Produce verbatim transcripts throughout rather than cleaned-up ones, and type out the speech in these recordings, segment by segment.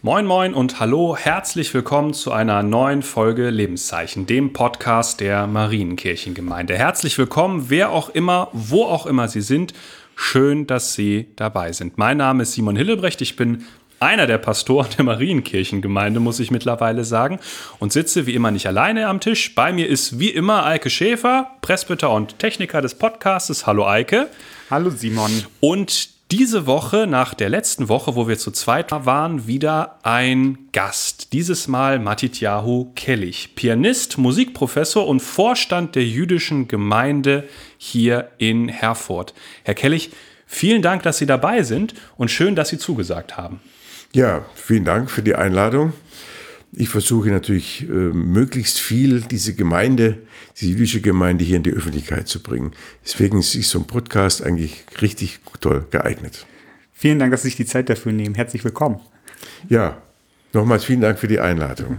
Moin moin und hallo, herzlich willkommen zu einer neuen Folge Lebenszeichen, dem Podcast der Marienkirchengemeinde. Herzlich willkommen, wer auch immer, wo auch immer Sie sind, schön, dass Sie dabei sind. Mein Name ist Simon Hillebrecht, ich bin einer der Pastoren der Marienkirchengemeinde, muss ich mittlerweile sagen, und sitze wie immer nicht alleine am Tisch. Bei mir ist wie immer Eike Schäfer, Presbyter und Techniker des Podcastes. Hallo Eike. Hallo Simon. Und diese Woche, nach der letzten Woche, wo wir zu zweit waren, wieder ein Gast. Dieses Mal Matityahu Kellich, Pianist, Musikprofessor und Vorstand der jüdischen Gemeinde hier in Herford. Herr Kellich, vielen Dank, dass Sie dabei sind und schön, dass Sie zugesagt haben. Ja, vielen Dank für die Einladung. Ich versuche natürlich äh, möglichst viel diese Gemeinde, die jüdische Gemeinde hier in die Öffentlichkeit zu bringen. Deswegen ist so ein Podcast eigentlich richtig toll geeignet. Vielen Dank, dass Sie sich die Zeit dafür nehmen. Herzlich willkommen. Ja, nochmals vielen Dank für die Einladung.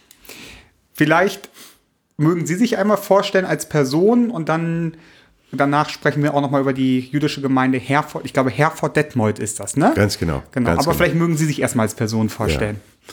Vielleicht mögen Sie sich einmal vorstellen als Person und dann danach sprechen wir auch nochmal über die jüdische Gemeinde Herford. Ich glaube, Herford-Detmold ist das, ne? Ganz genau. genau. Ganz Aber genau. vielleicht mögen Sie sich erstmal als Person vorstellen. Ja.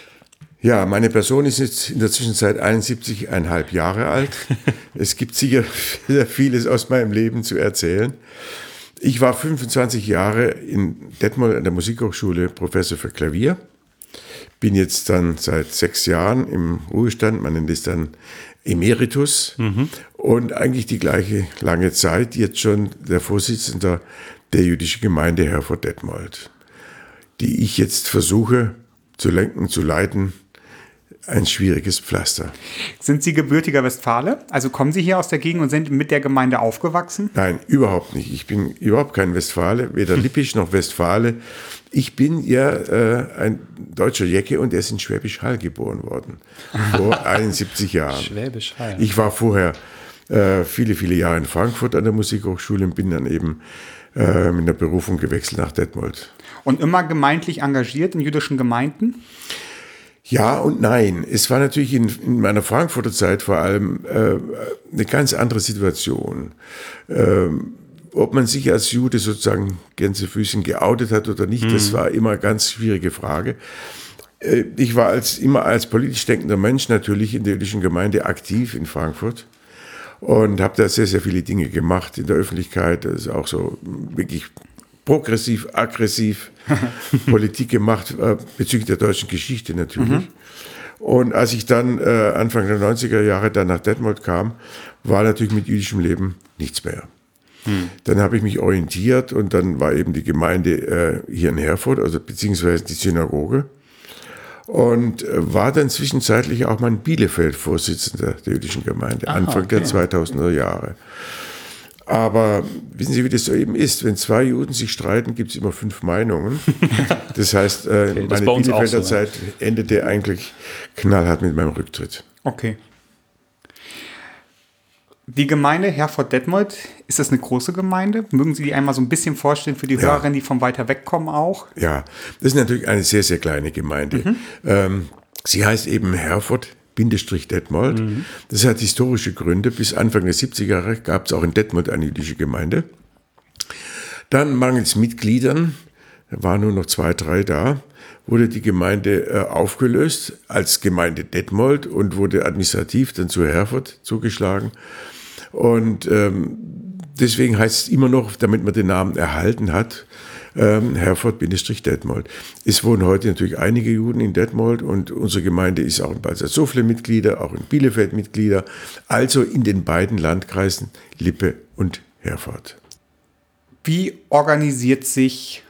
Ja, meine Person ist jetzt in der Zwischenzeit einundsiebzig Komma fünf Jahre alt. Es gibt sicher sehr vieles aus meinem Leben zu erzählen. Ich war fünfundzwanzig Jahre in Detmold an der Musikhochschule Professor für Klavier. Bin jetzt dann seit sechs Jahren im Ruhestand, man nennt es dann Emeritus. Mhm. Und eigentlich die gleiche lange Zeit jetzt schon der Vorsitzende der jüdischen Gemeinde Herford-Detmold, die ich jetzt versuche zu lenken, zu leiten. Ein schwieriges Pflaster. Sind Sie gebürtiger Westfale? Also kommen Sie hier aus der Gegend und sind mit der Gemeinde aufgewachsen? Nein, überhaupt nicht. Ich bin überhaupt kein Westfale, weder Lippisch noch Westfale. Ich bin ja äh, ein deutscher Jecke und er ist in Schwäbisch Hall geboren worden. Vor einundsiebzig Jahren. Schwäbisch Hall. Ich war vorher äh, viele, viele Jahre in Frankfurt an der Musikhochschule und bin dann eben äh, mit der Berufung gewechselt nach Detmold. Und immer gemeindlich engagiert in jüdischen Gemeinden? Ja und nein. Es war natürlich in, in meiner Frankfurter Zeit vor allem äh, eine ganz andere Situation. Ähm, ob man sich als Jude sozusagen Gänsefüßchen geoutet hat oder nicht, mhm. das war immer eine ganz schwierige Frage. Äh, ich war als, immer als politisch denkender Mensch natürlich in der jüdischen Gemeinde aktiv in Frankfurt und habe da sehr, sehr viele Dinge gemacht in der Öffentlichkeit. Das ist auch so wirklich progressiv, aggressiv Politik gemacht, äh, bezüglich der deutschen Geschichte natürlich. Mhm. Und als ich dann äh, Anfang der neunziger Jahre dann nach Detmold kam, war natürlich mit jüdischem Leben nichts mehr. Mhm. Dann habe ich mich orientiert und dann war eben die Gemeinde äh, hier in Herford, also beziehungsweise die Synagoge. Und äh, war dann zwischenzeitlich auch mal in Bielefeld Vorsitzender der jüdischen Gemeinde, Aha, Anfang okay. der zweitausender Jahre. Aber wissen Sie, wie das so eben ist? Wenn zwei Juden sich streiten, gibt es immer fünf Meinungen. Das heißt, äh, okay, das meine Bielefelder so, Zeit endete eigentlich knallhart mit meinem Rücktritt. Okay. Die Gemeinde Herford-Detmold, ist das eine große Gemeinde? Mögen Sie die einmal so ein bisschen vorstellen für die ja. Hörerinnen, die von weiter weg kommen auch? Ja, das ist natürlich eine sehr, sehr kleine Gemeinde. Mhm. Ähm, sie heißt eben Herford Detmold. Mhm. Das hat historische Gründe. Bis Anfang der siebziger Jahre gab es auch in Detmold eine jüdische Gemeinde. Dann mangels Mitgliedern, da waren nur noch zwei, drei da, wurde die Gemeinde äh, aufgelöst als Gemeinde Detmold und wurde administrativ dann zu Herford zugeschlagen. Und ähm, deswegen heißt es immer noch, damit man den Namen erhalten hat, Ähm, Herford-Detmold. Es wohnen heute natürlich einige Juden in Detmold und unsere Gemeinde ist auch in Balzers-Sofle Mitglieder, auch in Bielefeld Mitglieder, also in den beiden Landkreisen Lippe und Herford. Wie organisiert sich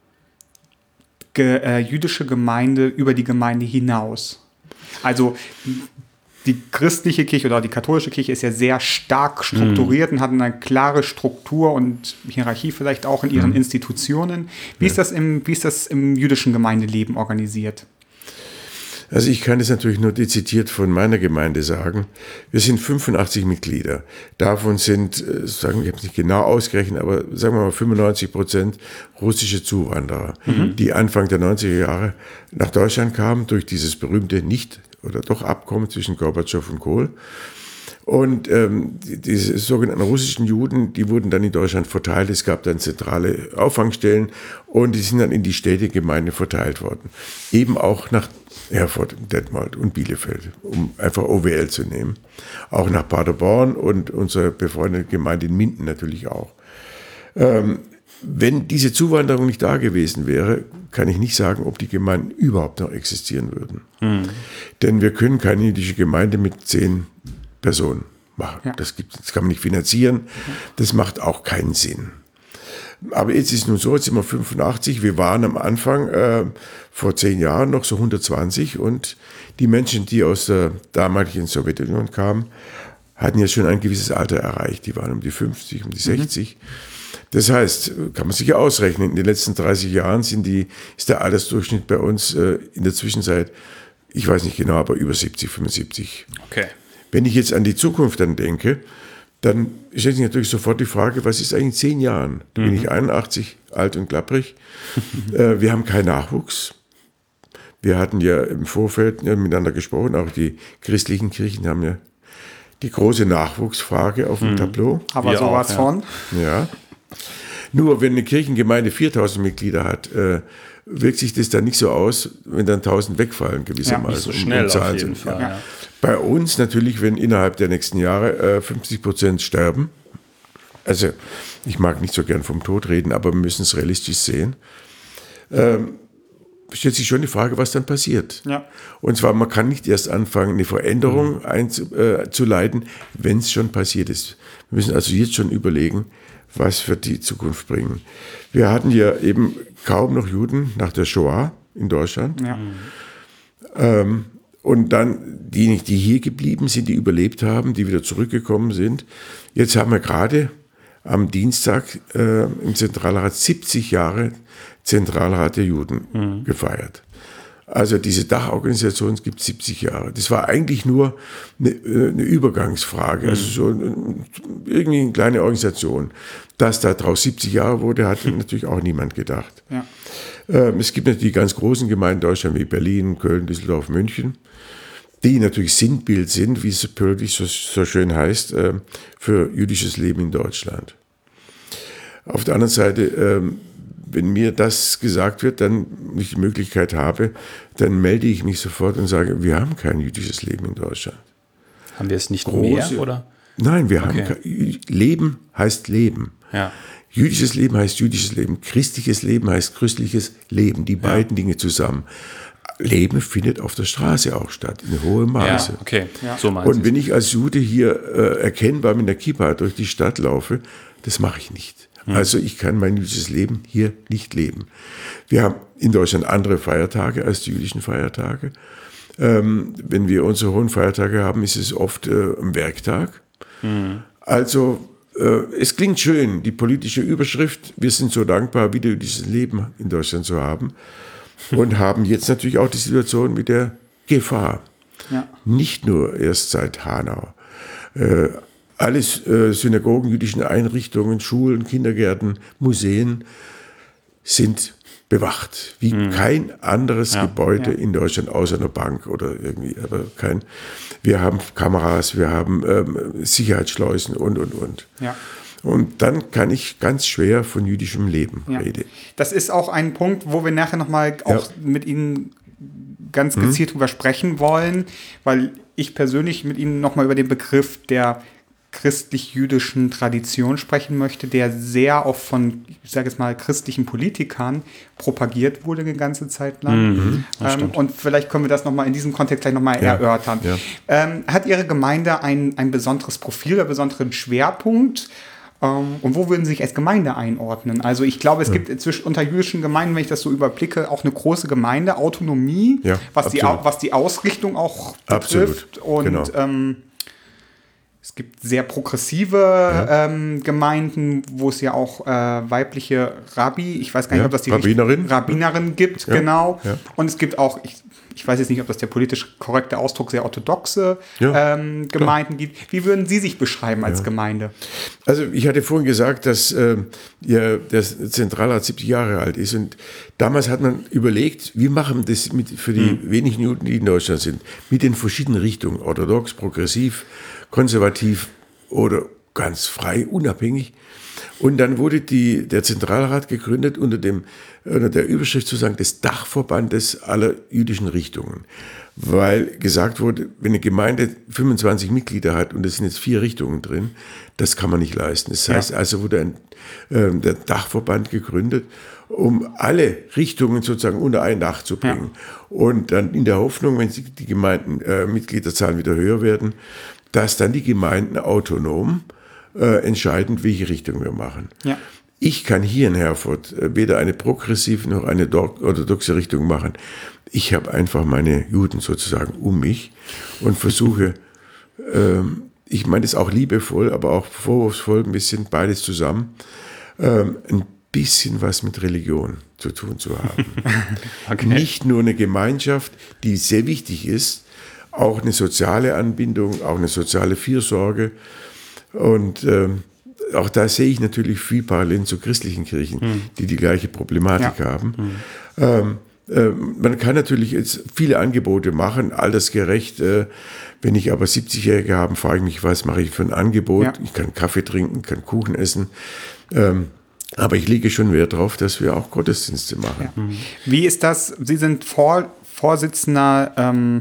ge- äh, jüdische Gemeinde über die Gemeinde hinaus? Also die christliche Kirche oder die katholische Kirche ist ja sehr stark strukturiert mhm. und hat eine klare Struktur und Hierarchie vielleicht auch in ihren mhm. Institutionen. Wie, ja. ist das im, wie ist das im jüdischen Gemeindeleben organisiert? Also ich kann es natürlich nur dezidiert von meiner Gemeinde sagen. Wir sind fünfundachtzig Mitglieder. Davon sind, sagen wir, ich habe es nicht genau ausgerechnet, aber sagen wir mal fünfundneunzig Prozent russische Zuwanderer, mhm. die Anfang der neunziger Jahre nach Deutschland kamen durch dieses berühmte Nicht- oder doch Abkommen zwischen Gorbatschow und Kohl. Und ähm, die, diese sogenannten russischen Juden, die wurden dann in Deutschland verteilt. Es gab dann zentrale Auffangstellen und die sind dann in die Städtegemeinden verteilt worden. Eben auch nach Erfurt, Detmold und Bielefeld, um einfach O W L zu nehmen. Auch nach Paderborn und unsere befreundete Gemeinde in Minden natürlich auch. Ähm, wenn diese Zuwanderung nicht da gewesen wäre, kann ich nicht sagen, ob die Gemeinden überhaupt noch existieren würden. Hm. Denn wir können keine jüdische Gemeinde mit zehn Personen machen. Ja. Das, gibt, das kann man nicht finanzieren. Das macht auch keinen Sinn. Aber jetzt ist es nun so, jetzt sind wir fünfundachtzig. Wir waren am Anfang äh, vor zehn Jahren noch so hundertzwanzig und die Menschen, die aus der damaligen Sowjetunion kamen, hatten ja schon ein gewisses Alter erreicht. Die waren um die fünfzig, um die sechzig. Mhm. Das heißt, kann man sich ja ausrechnen, in den letzten dreißig Jahren sind die, ist der Altersdurchschnitt bei uns äh, in der Zwischenzeit, ich weiß nicht genau, aber über siebzig, fünfundsiebzig. Okay. Wenn ich jetzt an die Zukunft dann denke, dann stellt sich natürlich sofort die Frage, was ist eigentlich in zehn Jahren? Da bin ich einundachtzig, alt und klapprig. äh, wir haben keinen Nachwuchs. Wir hatten ja im Vorfeld ja, miteinander gesprochen, auch die christlichen Kirchen haben ja die große Nachwuchsfrage auf dem mhm. Tableau. Aber wir sowas auch, von. Ja. ja. Nur wenn eine Kirchengemeinde viertausend Mitglieder hat, äh, wirkt sich das dann nicht so aus, wenn dann tausend wegfallen gewissermaßen. Ja, nicht so schnell um, um auf jeden sind. Fall. Ja. Ja. Bei uns natürlich, wenn innerhalb der nächsten Jahre äh, fünfzig Prozent sterben, also ich mag nicht so gern vom Tod reden, aber wir müssen es realistisch sehen, ähm, stellt sich schon die Frage, was dann passiert. Ja. Und zwar, man kann nicht erst anfangen, eine Veränderung mhm. einzuleiten, wenn es schon passiert ist. Wir müssen also jetzt schon überlegen, was wird die Zukunft bringen. Wir hatten ja eben kaum noch Juden nach der Shoah in Deutschland. Ja. Ähm, und dann die, die hier geblieben sind, die überlebt haben, die wieder zurückgekommen sind. Jetzt haben wir gerade am Dienstag äh, im Zentralrat siebzig Jahre Zentralrat der Juden mhm. gefeiert. Also diese Dachorganisation gibt es siebzig Jahre. Das war eigentlich nur eine, eine Übergangsfrage, mhm. also so ein, irgendwie eine kleine Organisation. Dass da draus siebzig Jahre wurde, hat natürlich auch niemand gedacht. Ja. Ähm, es gibt natürlich die ganz großen Gemeinden in Deutschland wie Berlin, Köln, Düsseldorf, München, die natürlich Sinnbild sind, wie es politisch so, so schön heißt, äh, für jüdisches Leben in Deutschland. Auf der anderen Seite, ähm, wenn mir das gesagt wird, dann ich die Möglichkeit habe, dann melde ich mich sofort und sage, wir haben kein jüdisches Leben in Deutschland. Haben wir es nicht Große, mehr, oder? Nein, wir okay. haben kein, Leben heißt Leben. Ja. Jüdisches Leben heißt jüdisches Leben. Christliches Leben heißt christliches Leben. Die beiden ja. Dinge zusammen. Leben findet auf der Straße auch statt, in hohem Maße. Ja, okay. Ja. So und wenn ich als Jude hier äh, erkennbar mit der Kippa durch die Stadt laufe, das mache ich nicht. Hm. Also ich kann mein jüdisches Leben hier nicht leben. Wir haben in Deutschland andere Feiertage als die jüdischen Feiertage. Ähm, wenn wir unsere hohen Feiertage haben, ist es oft äh, am Werktag. Hm. Also äh, es klingt schön, die politische Überschrift, wir sind so dankbar, wieder dieses Leben in Deutschland zu haben. Und haben jetzt natürlich auch die Situation mit der Gefahr. Ja. Nicht nur erst seit Hanau. Äh, alle äh, Synagogen, jüdischen Einrichtungen, Schulen, Kindergärten, Museen sind bewacht. Wie mhm. kein anderes ja. Gebäude ja. in Deutschland, außer einer Bank oder irgendwie. Aber kein. Wir haben Kameras, wir haben ähm, Sicherheitsschleusen und, und, und. Ja. Und dann kann ich ganz schwer von jüdischem Leben ja. reden. Das ist auch ein Punkt, wo wir nachher nochmal auch ja. mit Ihnen ganz gezielt mhm. drüber sprechen wollen, weil ich persönlich mit Ihnen nochmal über den Begriff der christlich-jüdischen Tradition sprechen möchte, der sehr oft von, ich sage jetzt mal, christlichen Politikern propagiert wurde eine ganze Zeit lang. Mhm, ähm, und vielleicht können wir das nochmal in diesem Kontext gleich nochmal ja, erörtern. Ja. Ähm, hat Ihre Gemeinde ein, ein besonderes Profil oder besonderen Schwerpunkt? Um, und wo würden Sie sich als Gemeinde einordnen? Also ich glaube, es ja. gibt inzwischen unter jüdischen Gemeinden, wenn ich das so überblicke, auch eine große Gemeinde, Autonomie, ja, was, die, was die Ausrichtung auch betrifft. Absolut. Und genau. ähm, es gibt sehr progressive ja. ähm, Gemeinden, wo es ja auch äh, weibliche Rabbi, ich weiß gar nicht, ja. ob das die Rabbinerin, Rabbinerin gibt, ja. genau. Ja. Und es gibt auch, ich, ich weiß jetzt nicht, ob das der politisch korrekte Ausdruck, sehr orthodoxe Ja, ähm, Gemeinden gibt. Wie würden Sie sich beschreiben als Ja. Gemeinde? Also ich hatte vorhin gesagt, dass äh, ja, der Zentralrat siebzig Jahre alt ist und damals hat man überlegt, wie machen wir das mit, für die Mhm. wenigen Minuten, die in Deutschland sind, mit den verschiedenen Richtungen, orthodox, progressiv, konservativ oder ganz frei, unabhängig. Und dann wurde die, der Zentralrat gegründet unter, dem, unter der Überschrift sozusagen des Dachverbandes aller jüdischen Richtungen. Weil gesagt wurde, wenn eine Gemeinde fünfundzwanzig Mitglieder hat und es sind jetzt vier Richtungen drin, das kann man nicht leisten. Das heißt, Ja. also wurde ein, äh, der Dachverband gegründet, um alle Richtungen sozusagen unter ein Dach zu bringen. Ja. Und dann in der Hoffnung, wenn die Gemeinden, äh, Mitgliederzahlen wieder höher werden, dass dann die Gemeinden autonom äh, entscheiden, welche Richtung wir machen. Ja. Ich kann hier in Herford weder eine progressive noch eine orthodoxe Richtung machen. Ich habe einfach meine Juden sozusagen um mich und versuche, ähm, ich meine das auch liebevoll, aber auch vorwurfsvoll, ein bisschen beides zusammen, ähm, ein bisschen was mit Religion zu tun zu haben. Okay. Nicht nur eine Gemeinschaft, die sehr wichtig ist, auch eine soziale Anbindung, auch eine soziale Fürsorge. Und ähm, auch da sehe ich natürlich viel Parallelen zu christlichen Kirchen, hm. die die gleiche Problematik ja. haben. Hm. Ähm, äh, man kann natürlich jetzt viele Angebote machen, altersgerecht. Äh, wenn ich aber siebzigjährige habe, frage ich mich, was mache ich für ein Angebot? Ja. Ich kann Kaffee trinken, kann Kuchen essen. Ähm, aber ich lege schon Wert darauf, dass wir auch Gottesdienste machen. Ja. Wie ist das? Sie sind Vor- Vorsitzender ähm,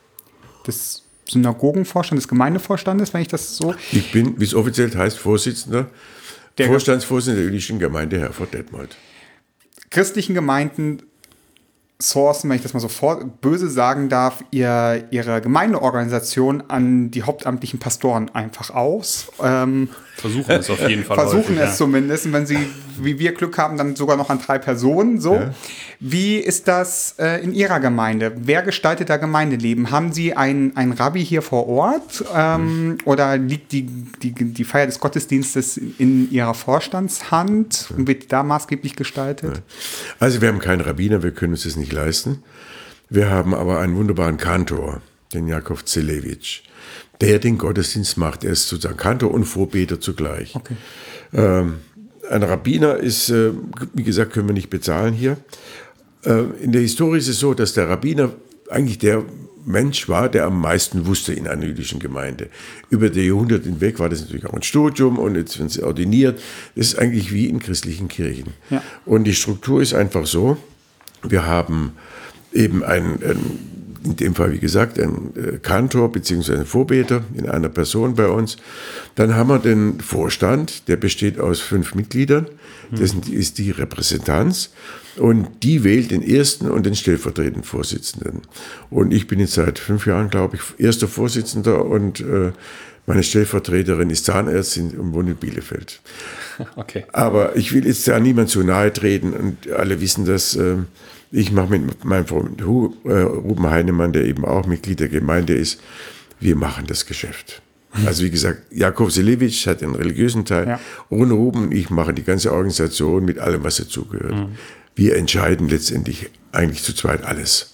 des Synagogenvorstand, des Gemeindevorstandes, wenn ich das so... Ich bin, wie es offiziell heißt, Vorsitzender, der Vorstandsvorsitzender der jüdischen Gemeinde Herford-Detmold. Christlichen Gemeinden sourcen, wenn ich das mal so vor, böse sagen darf, ihr, ihre Gemeindeorganisation an die hauptamtlichen Pastoren einfach aus. Ähm, versuchen es auf jeden Fall. Versuchen häufig, es ja. zumindest. Und wenn sie, wie wir Glück haben, dann sogar noch an drei Personen. So. Ja. Wie ist das äh, in Ihrer Gemeinde? Wer gestaltet da Gemeindeleben? Haben Sie einen, einen Rabbi hier vor Ort? Ähm, mhm. Oder liegt die, die, die Feier des Gottesdienstes in Ihrer Vorstandshand und wird da maßgeblich gestaltet? Ja. Also wir haben keinen Rabbiner, wir können uns das nicht leisten. Wir haben aber einen wunderbaren Kantor, den Jakob Zelewitsch, der den Gottesdienst macht. Er ist sozusagen Kantor und Vorbeter zugleich. Okay. Ähm, ein Rabbiner ist, äh, wie gesagt, können wir nicht bezahlen hier. Äh, in der Historie ist es so, dass der Rabbiner eigentlich der Mensch war, der am meisten wusste in einer jüdischen Gemeinde. Über die Jahrhunderte hinweg war das natürlich auch ein Studium und jetzt werden sie ordiniert. Das ist eigentlich wie in christlichen Kirchen. Ja. Und die Struktur ist einfach so, wir haben eben einen, einen, in dem Fall, wie gesagt, einen Kantor bzw. einen Vorbeter in einer Person bei uns. Dann haben wir den Vorstand, der besteht aus fünf Mitgliedern. Das ist die Repräsentanz. Und die wählt den ersten und den stellvertretenden Vorsitzenden. Und ich bin jetzt seit fünf Jahren, glaube ich, erster Vorsitzender und äh, meine Stellvertreterin ist Zahnärztin und wohnt in Bielefeld. Okay. Aber ich will jetzt da niemand zu nahe treten und alle wissen, dass äh, ich mache mit meinem Freund Hu, äh, Ruben Heinemann, der eben auch Mitglied der Gemeinde ist, wir machen das Geschäft. Also wie gesagt, Jakob Zelewitsch hat den religiösen Teil, ja. Ohne Ruben und ich mache die ganze Organisation mit allem, was dazugehört. Mhm. Wir entscheiden letztendlich eigentlich zu zweit alles.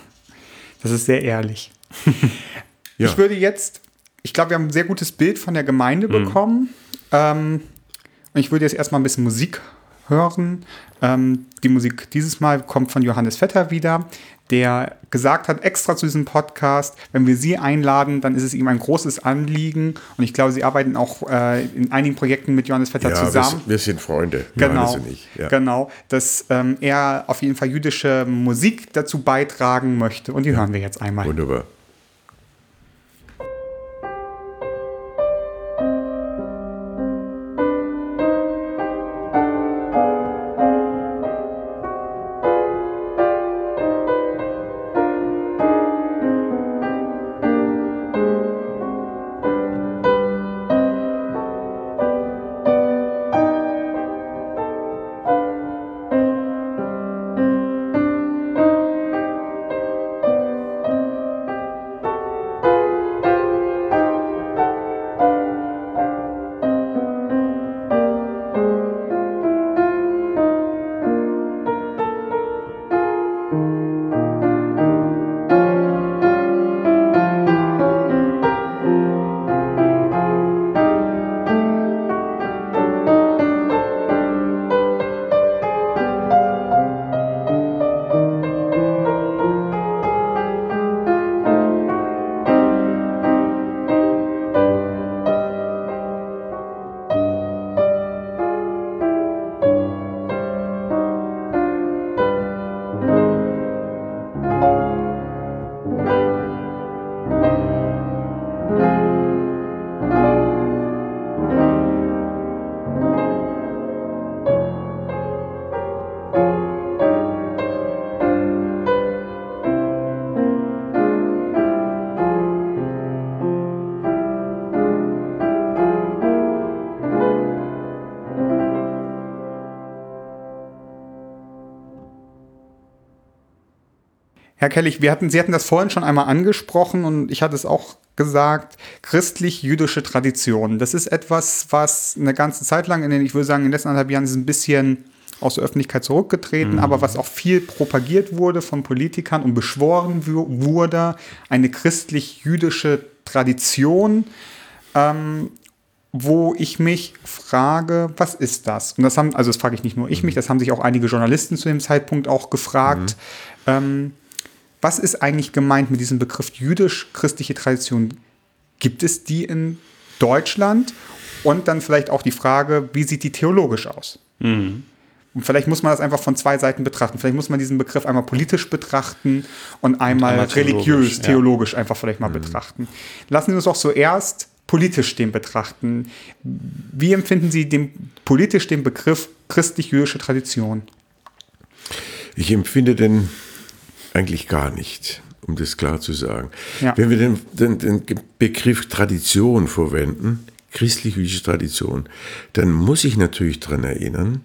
Das ist sehr ehrlich. Ja. Ich würde jetzt, ich glaube, wir haben ein sehr gutes Bild von der Gemeinde mhm. bekommen. Ähm, und ich würde jetzt erstmal ein bisschen Musik hören. Ähm, die Musik dieses Mal kommt von Johannes Vetter wieder, der gesagt hat, extra zu diesem Podcast, wenn wir Sie einladen, dann ist es ihm ein großes Anliegen. Und ich glaube, Sie arbeiten auch äh, in einigen Projekten mit Johannes Vetter ja, zusammen. Wir, wir sind Freunde. Genau, und ich. Ja. genau, dass ähm, er auf jeden Fall jüdische Musik dazu beitragen möchte. Und die ja. hören wir jetzt einmal. Wunderbar. Herr Kellich, wir hatten, Sie hatten das vorhin schon einmal angesprochen und ich hatte es auch gesagt, christlich-jüdische Tradition. Das ist etwas, was eine ganze Zeit lang, in den, ich würde sagen, in den letzten anderthalb Jahren ist ein bisschen aus der Öffentlichkeit zurückgetreten, mhm. aber was auch viel propagiert wurde von Politikern und beschworen w- wurde, eine christlich-jüdische Tradition, ähm, wo ich mich frage, was ist das? Und das haben, also das frage ich nicht nur ich mich, das haben sich auch einige Journalisten zu dem Zeitpunkt auch gefragt. Mhm. Ähm, was ist eigentlich gemeint mit diesem Begriff jüdisch-christliche Tradition? Gibt es die in Deutschland? Und dann vielleicht auch die Frage, wie sieht die theologisch aus? Mhm. Und vielleicht muss man das einfach von zwei Seiten betrachten. Vielleicht muss man diesen Begriff einmal politisch betrachten und einmal, und einmal religiös, theologisch, theologisch ja. einfach vielleicht mal mhm. betrachten. Lassen Sie uns auch zuerst politisch den betrachten. Wie empfinden Sie den, politisch den Begriff christlich-jüdische Tradition? Ich empfinde den eigentlich gar nicht, um das klar zu sagen. Ja. Wenn wir den, den, den Begriff Tradition verwenden, christlich-jüdische Tradition, dann muss ich natürlich daran erinnern,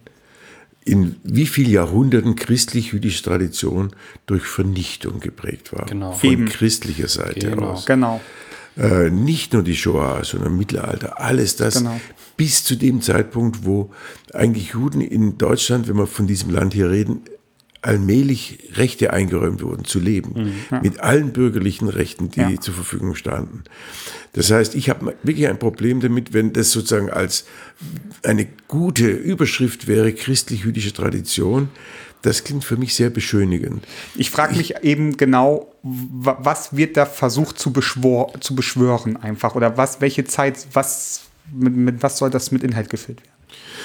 in wie vielen Jahrhunderten christlich-jüdische Tradition durch Vernichtung geprägt war. Genau. Von Eben. christlicher Seite Genau. aus. Genau. Äh, nicht nur die Shoah, sondern Mittelalter, alles das, Genau. bis zu dem Zeitpunkt, wo eigentlich Juden in Deutschland, wenn wir von diesem Land hier reden, allmählich Rechte eingeräumt wurden, zu leben. Mhm, ja. Mit allen bürgerlichen Rechten, die ja. zur Verfügung standen. Das heißt, ich habe wirklich ein Problem damit, wenn das sozusagen als eine gute Überschrift wäre, christlich-jüdische Tradition. Das klingt für mich sehr beschönigend. Ich frage mich ich, eben genau, was wird da versucht zu, beschwor, zu beschwören einfach? Oder was, welche Zeit, was, mit, mit was soll das mit Inhalt gefüllt werden?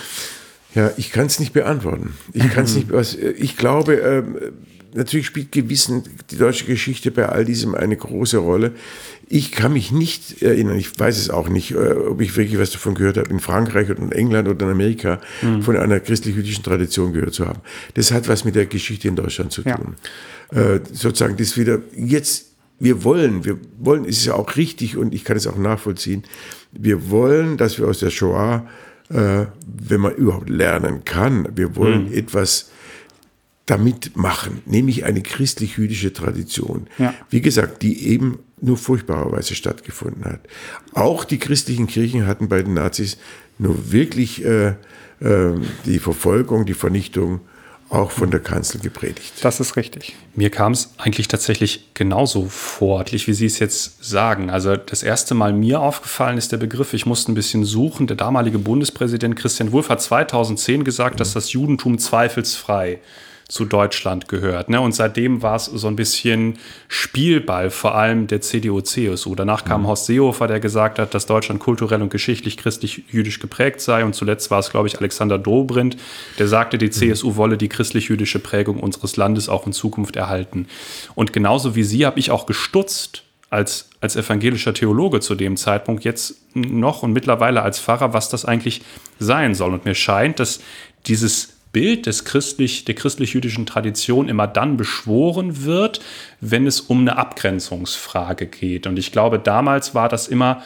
Ja, ich kann es nicht beantworten. Ich kann es nicht. Was, ich glaube, äh, natürlich spielt gewissen die deutsche Geschichte bei all diesem eine große Rolle. Ich kann mich nicht erinnern, ich weiß es auch nicht, äh, ob ich wirklich was davon gehört habe, in Frankreich oder in England oder in Amerika mhm. von einer christlich-jüdischen Tradition gehört zu haben. Das hat was mit der Geschichte in Deutschland zu tun. Ja. Äh, sozusagen das wieder jetzt. Wir wollen, wir wollen, es ist ja auch richtig und ich kann es auch nachvollziehen. Wir wollen, dass wir aus der Shoah Äh, wenn man überhaupt lernen kann. Wir wollen mhm. etwas damit machen, nämlich eine christlich-jüdische Tradition. Ja. Wie gesagt, die eben nur furchtbarerweise stattgefunden hat. Auch die christlichen Kirchen hatten bei den Nazis nur wirklich äh, äh, die Verfolgung, die Vernichtung auch von der Kanzel gepredigt. Das ist richtig. Mir kam es eigentlich tatsächlich genauso vor, wie Sie es jetzt sagen. Also das erste Mal mir aufgefallen ist der Begriff, ich musste ein bisschen suchen, der damalige Bundespräsident Christian Wulff hat zweitausendzehn gesagt, mhm. dass das Judentum zweifelsfrei zu Deutschland gehört. Ne? Und seitdem war es so ein bisschen Spielball, vor allem der C D U C S U. Danach kam mhm. Horst Seehofer, der gesagt hat, dass Deutschland kulturell und geschichtlich christlich-jüdisch geprägt sei. Und zuletzt war es, glaube ich, Alexander Dobrindt, der sagte, die C S U wolle die christlich-jüdische Prägung unseres Landes auch in Zukunft erhalten. Und genauso wie Sie habe ich auch gestutzt, als, als evangelischer Theologe zu dem Zeitpunkt, jetzt noch und mittlerweile als Pfarrer, was das eigentlich sein soll. Und mir scheint, dass dieses Bild des christlich, der christlich-jüdischen Tradition immer dann beschworen wird, wenn es um eine Abgrenzungsfrage geht. Und ich glaube, damals war das immer,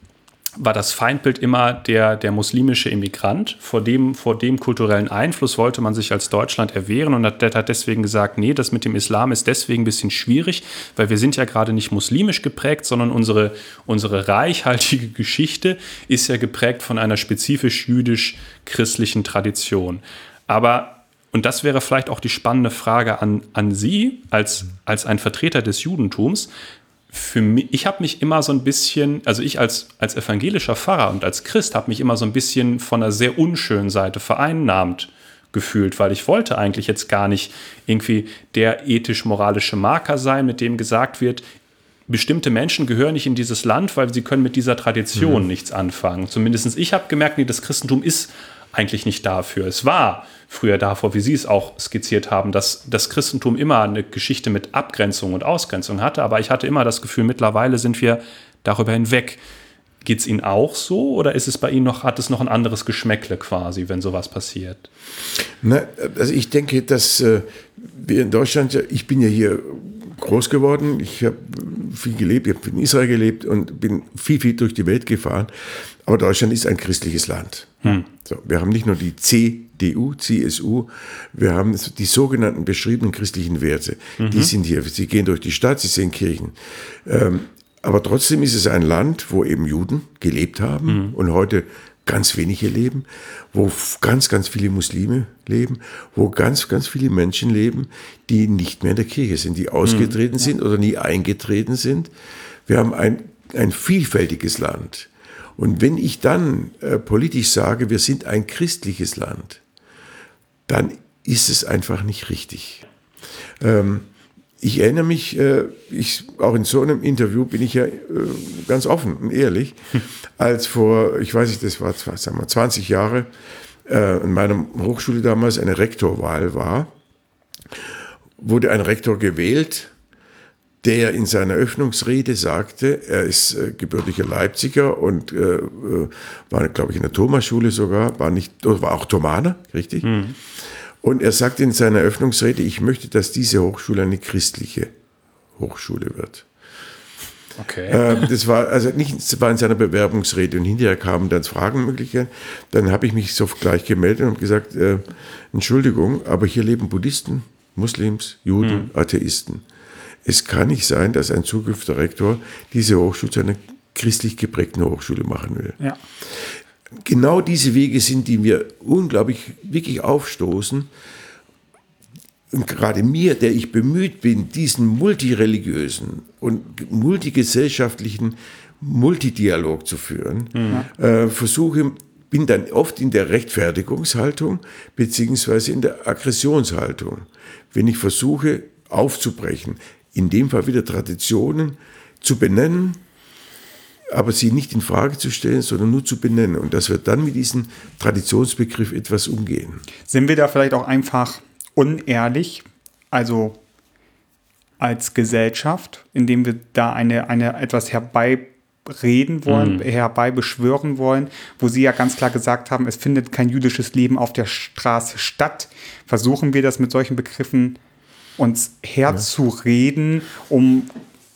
war das Feindbild immer der, der muslimische Immigrant. Vor dem, vor dem kulturellen Einfluss wollte man sich als Deutschland erwehren und hat, hat deswegen gesagt, nee, das mit dem Islam ist deswegen ein bisschen schwierig, weil wir sind ja gerade nicht muslimisch geprägt, sondern unsere, unsere reichhaltige Geschichte ist ja geprägt von einer spezifisch jüdisch-christlichen Tradition. Aber, und das wäre vielleicht auch die spannende Frage an, an Sie als, als ein Vertreter des Judentums, für mich, ich habe mich immer so ein bisschen, also ich als, als evangelischer Pfarrer und als Christ habe mich immer so ein bisschen von einer sehr unschönen Seite vereinnahmt gefühlt, weil ich wollte eigentlich jetzt gar nicht irgendwie der ethisch-moralische Marker sein, mit dem gesagt wird, bestimmte Menschen gehören nicht in dieses Land, weil sie können mit dieser Tradition mhm. nichts anfangen. Zumindest ich habe gemerkt, nee, das Christentum ist eigentlich nicht dafür. Es war früher davor, wie Sie es auch skizziert haben, dass das Christentum immer eine Geschichte mit Abgrenzung und Ausgrenzung hatte, aber ich hatte immer das Gefühl, mittlerweile sind wir darüber hinweg. Geht es Ihnen auch so oder ist es bei Ihnen noch, hat es noch ein anderes Geschmäckle quasi, wenn sowas passiert? Na, also ich denke, dass äh, wir in Deutschland, ich bin ja hier groß geworden, ich habe viel gelebt, ich habe in Israel gelebt und bin viel, viel durch die Welt gefahren. Aber Deutschland ist ein christliches Land. Hm. So, wir haben nicht nur die C D U, C S U, wir haben die sogenannten beschriebenen christlichen Werte. Mhm. Die sind hier. Sie gehen durch die Stadt, sie sehen Kirchen. Ähm, aber trotzdem ist es ein Land, wo eben Juden gelebt haben mhm. und heute ganz wenige leben, wo ganz, ganz viele Muslime leben, wo ganz, ganz viele Menschen leben, die nicht mehr in der Kirche sind, die ausgetreten mhm. sind oder nie eingetreten sind. Wir haben ein, ein vielfältiges Land. Und wenn ich dann äh, politisch sage, wir sind ein christliches Land, dann ist es einfach nicht richtig. Ähm, ich erinnere mich, äh, ich, auch in so einem Interview bin ich ja äh, ganz offen und ehrlich, als vor, ich weiß nicht, das war sagen wir, zwanzig Jahre, äh, in meiner Hochschule damals eine Rektorwahl war, wurde ein Rektor gewählt, der in seiner Öffnungsrede sagte, er ist äh, gebürtiger Leipziger und äh, war, glaube ich, in der Thomasschule sogar, war, nicht, war auch Thomaner, richtig? Mhm. Und er sagte in seiner Öffnungsrede, ich möchte, dass diese Hochschule eine christliche Hochschule wird. Okay. Äh, das war also nicht, das war in seiner Bewerbungsrede und hinterher kamen dann Fragenmöglichkeiten. Dann habe ich mich so gleich gemeldet und gesagt, äh, Entschuldigung, aber hier leben Buddhisten, Muslims, Juden, mhm. Atheisten. Es kann nicht sein, dass ein zukünftiger Rektor diese Hochschule zu einer christlich geprägten Hochschule machen will. Ja. Genau diese Wege sind, die mir unglaublich wirklich aufstoßen. Und gerade mir, der ich bemüht bin, diesen multireligiösen und multigesellschaftlichen Multidialog zu führen, mhm. äh, versuche, bin dann oft in der Rechtfertigungshaltung beziehungsweise in der Aggressionshaltung, wenn ich versuche aufzubrechen, in dem Fall wieder Traditionen zu benennen, aber sie nicht in Frage zu stellen, sondern nur zu benennen. Und dass wir dann mit diesem Traditionsbegriff etwas umgehen. Sind wir da vielleicht auch einfach unehrlich, also als Gesellschaft, indem wir da eine, eine etwas herbeireden wollen, mhm. herbeibeschwören wollen, wo Sie ja ganz klar gesagt haben, es findet kein jüdisches Leben auf der Straße statt. Versuchen wir das mit solchen Begriffen uns herzureden, um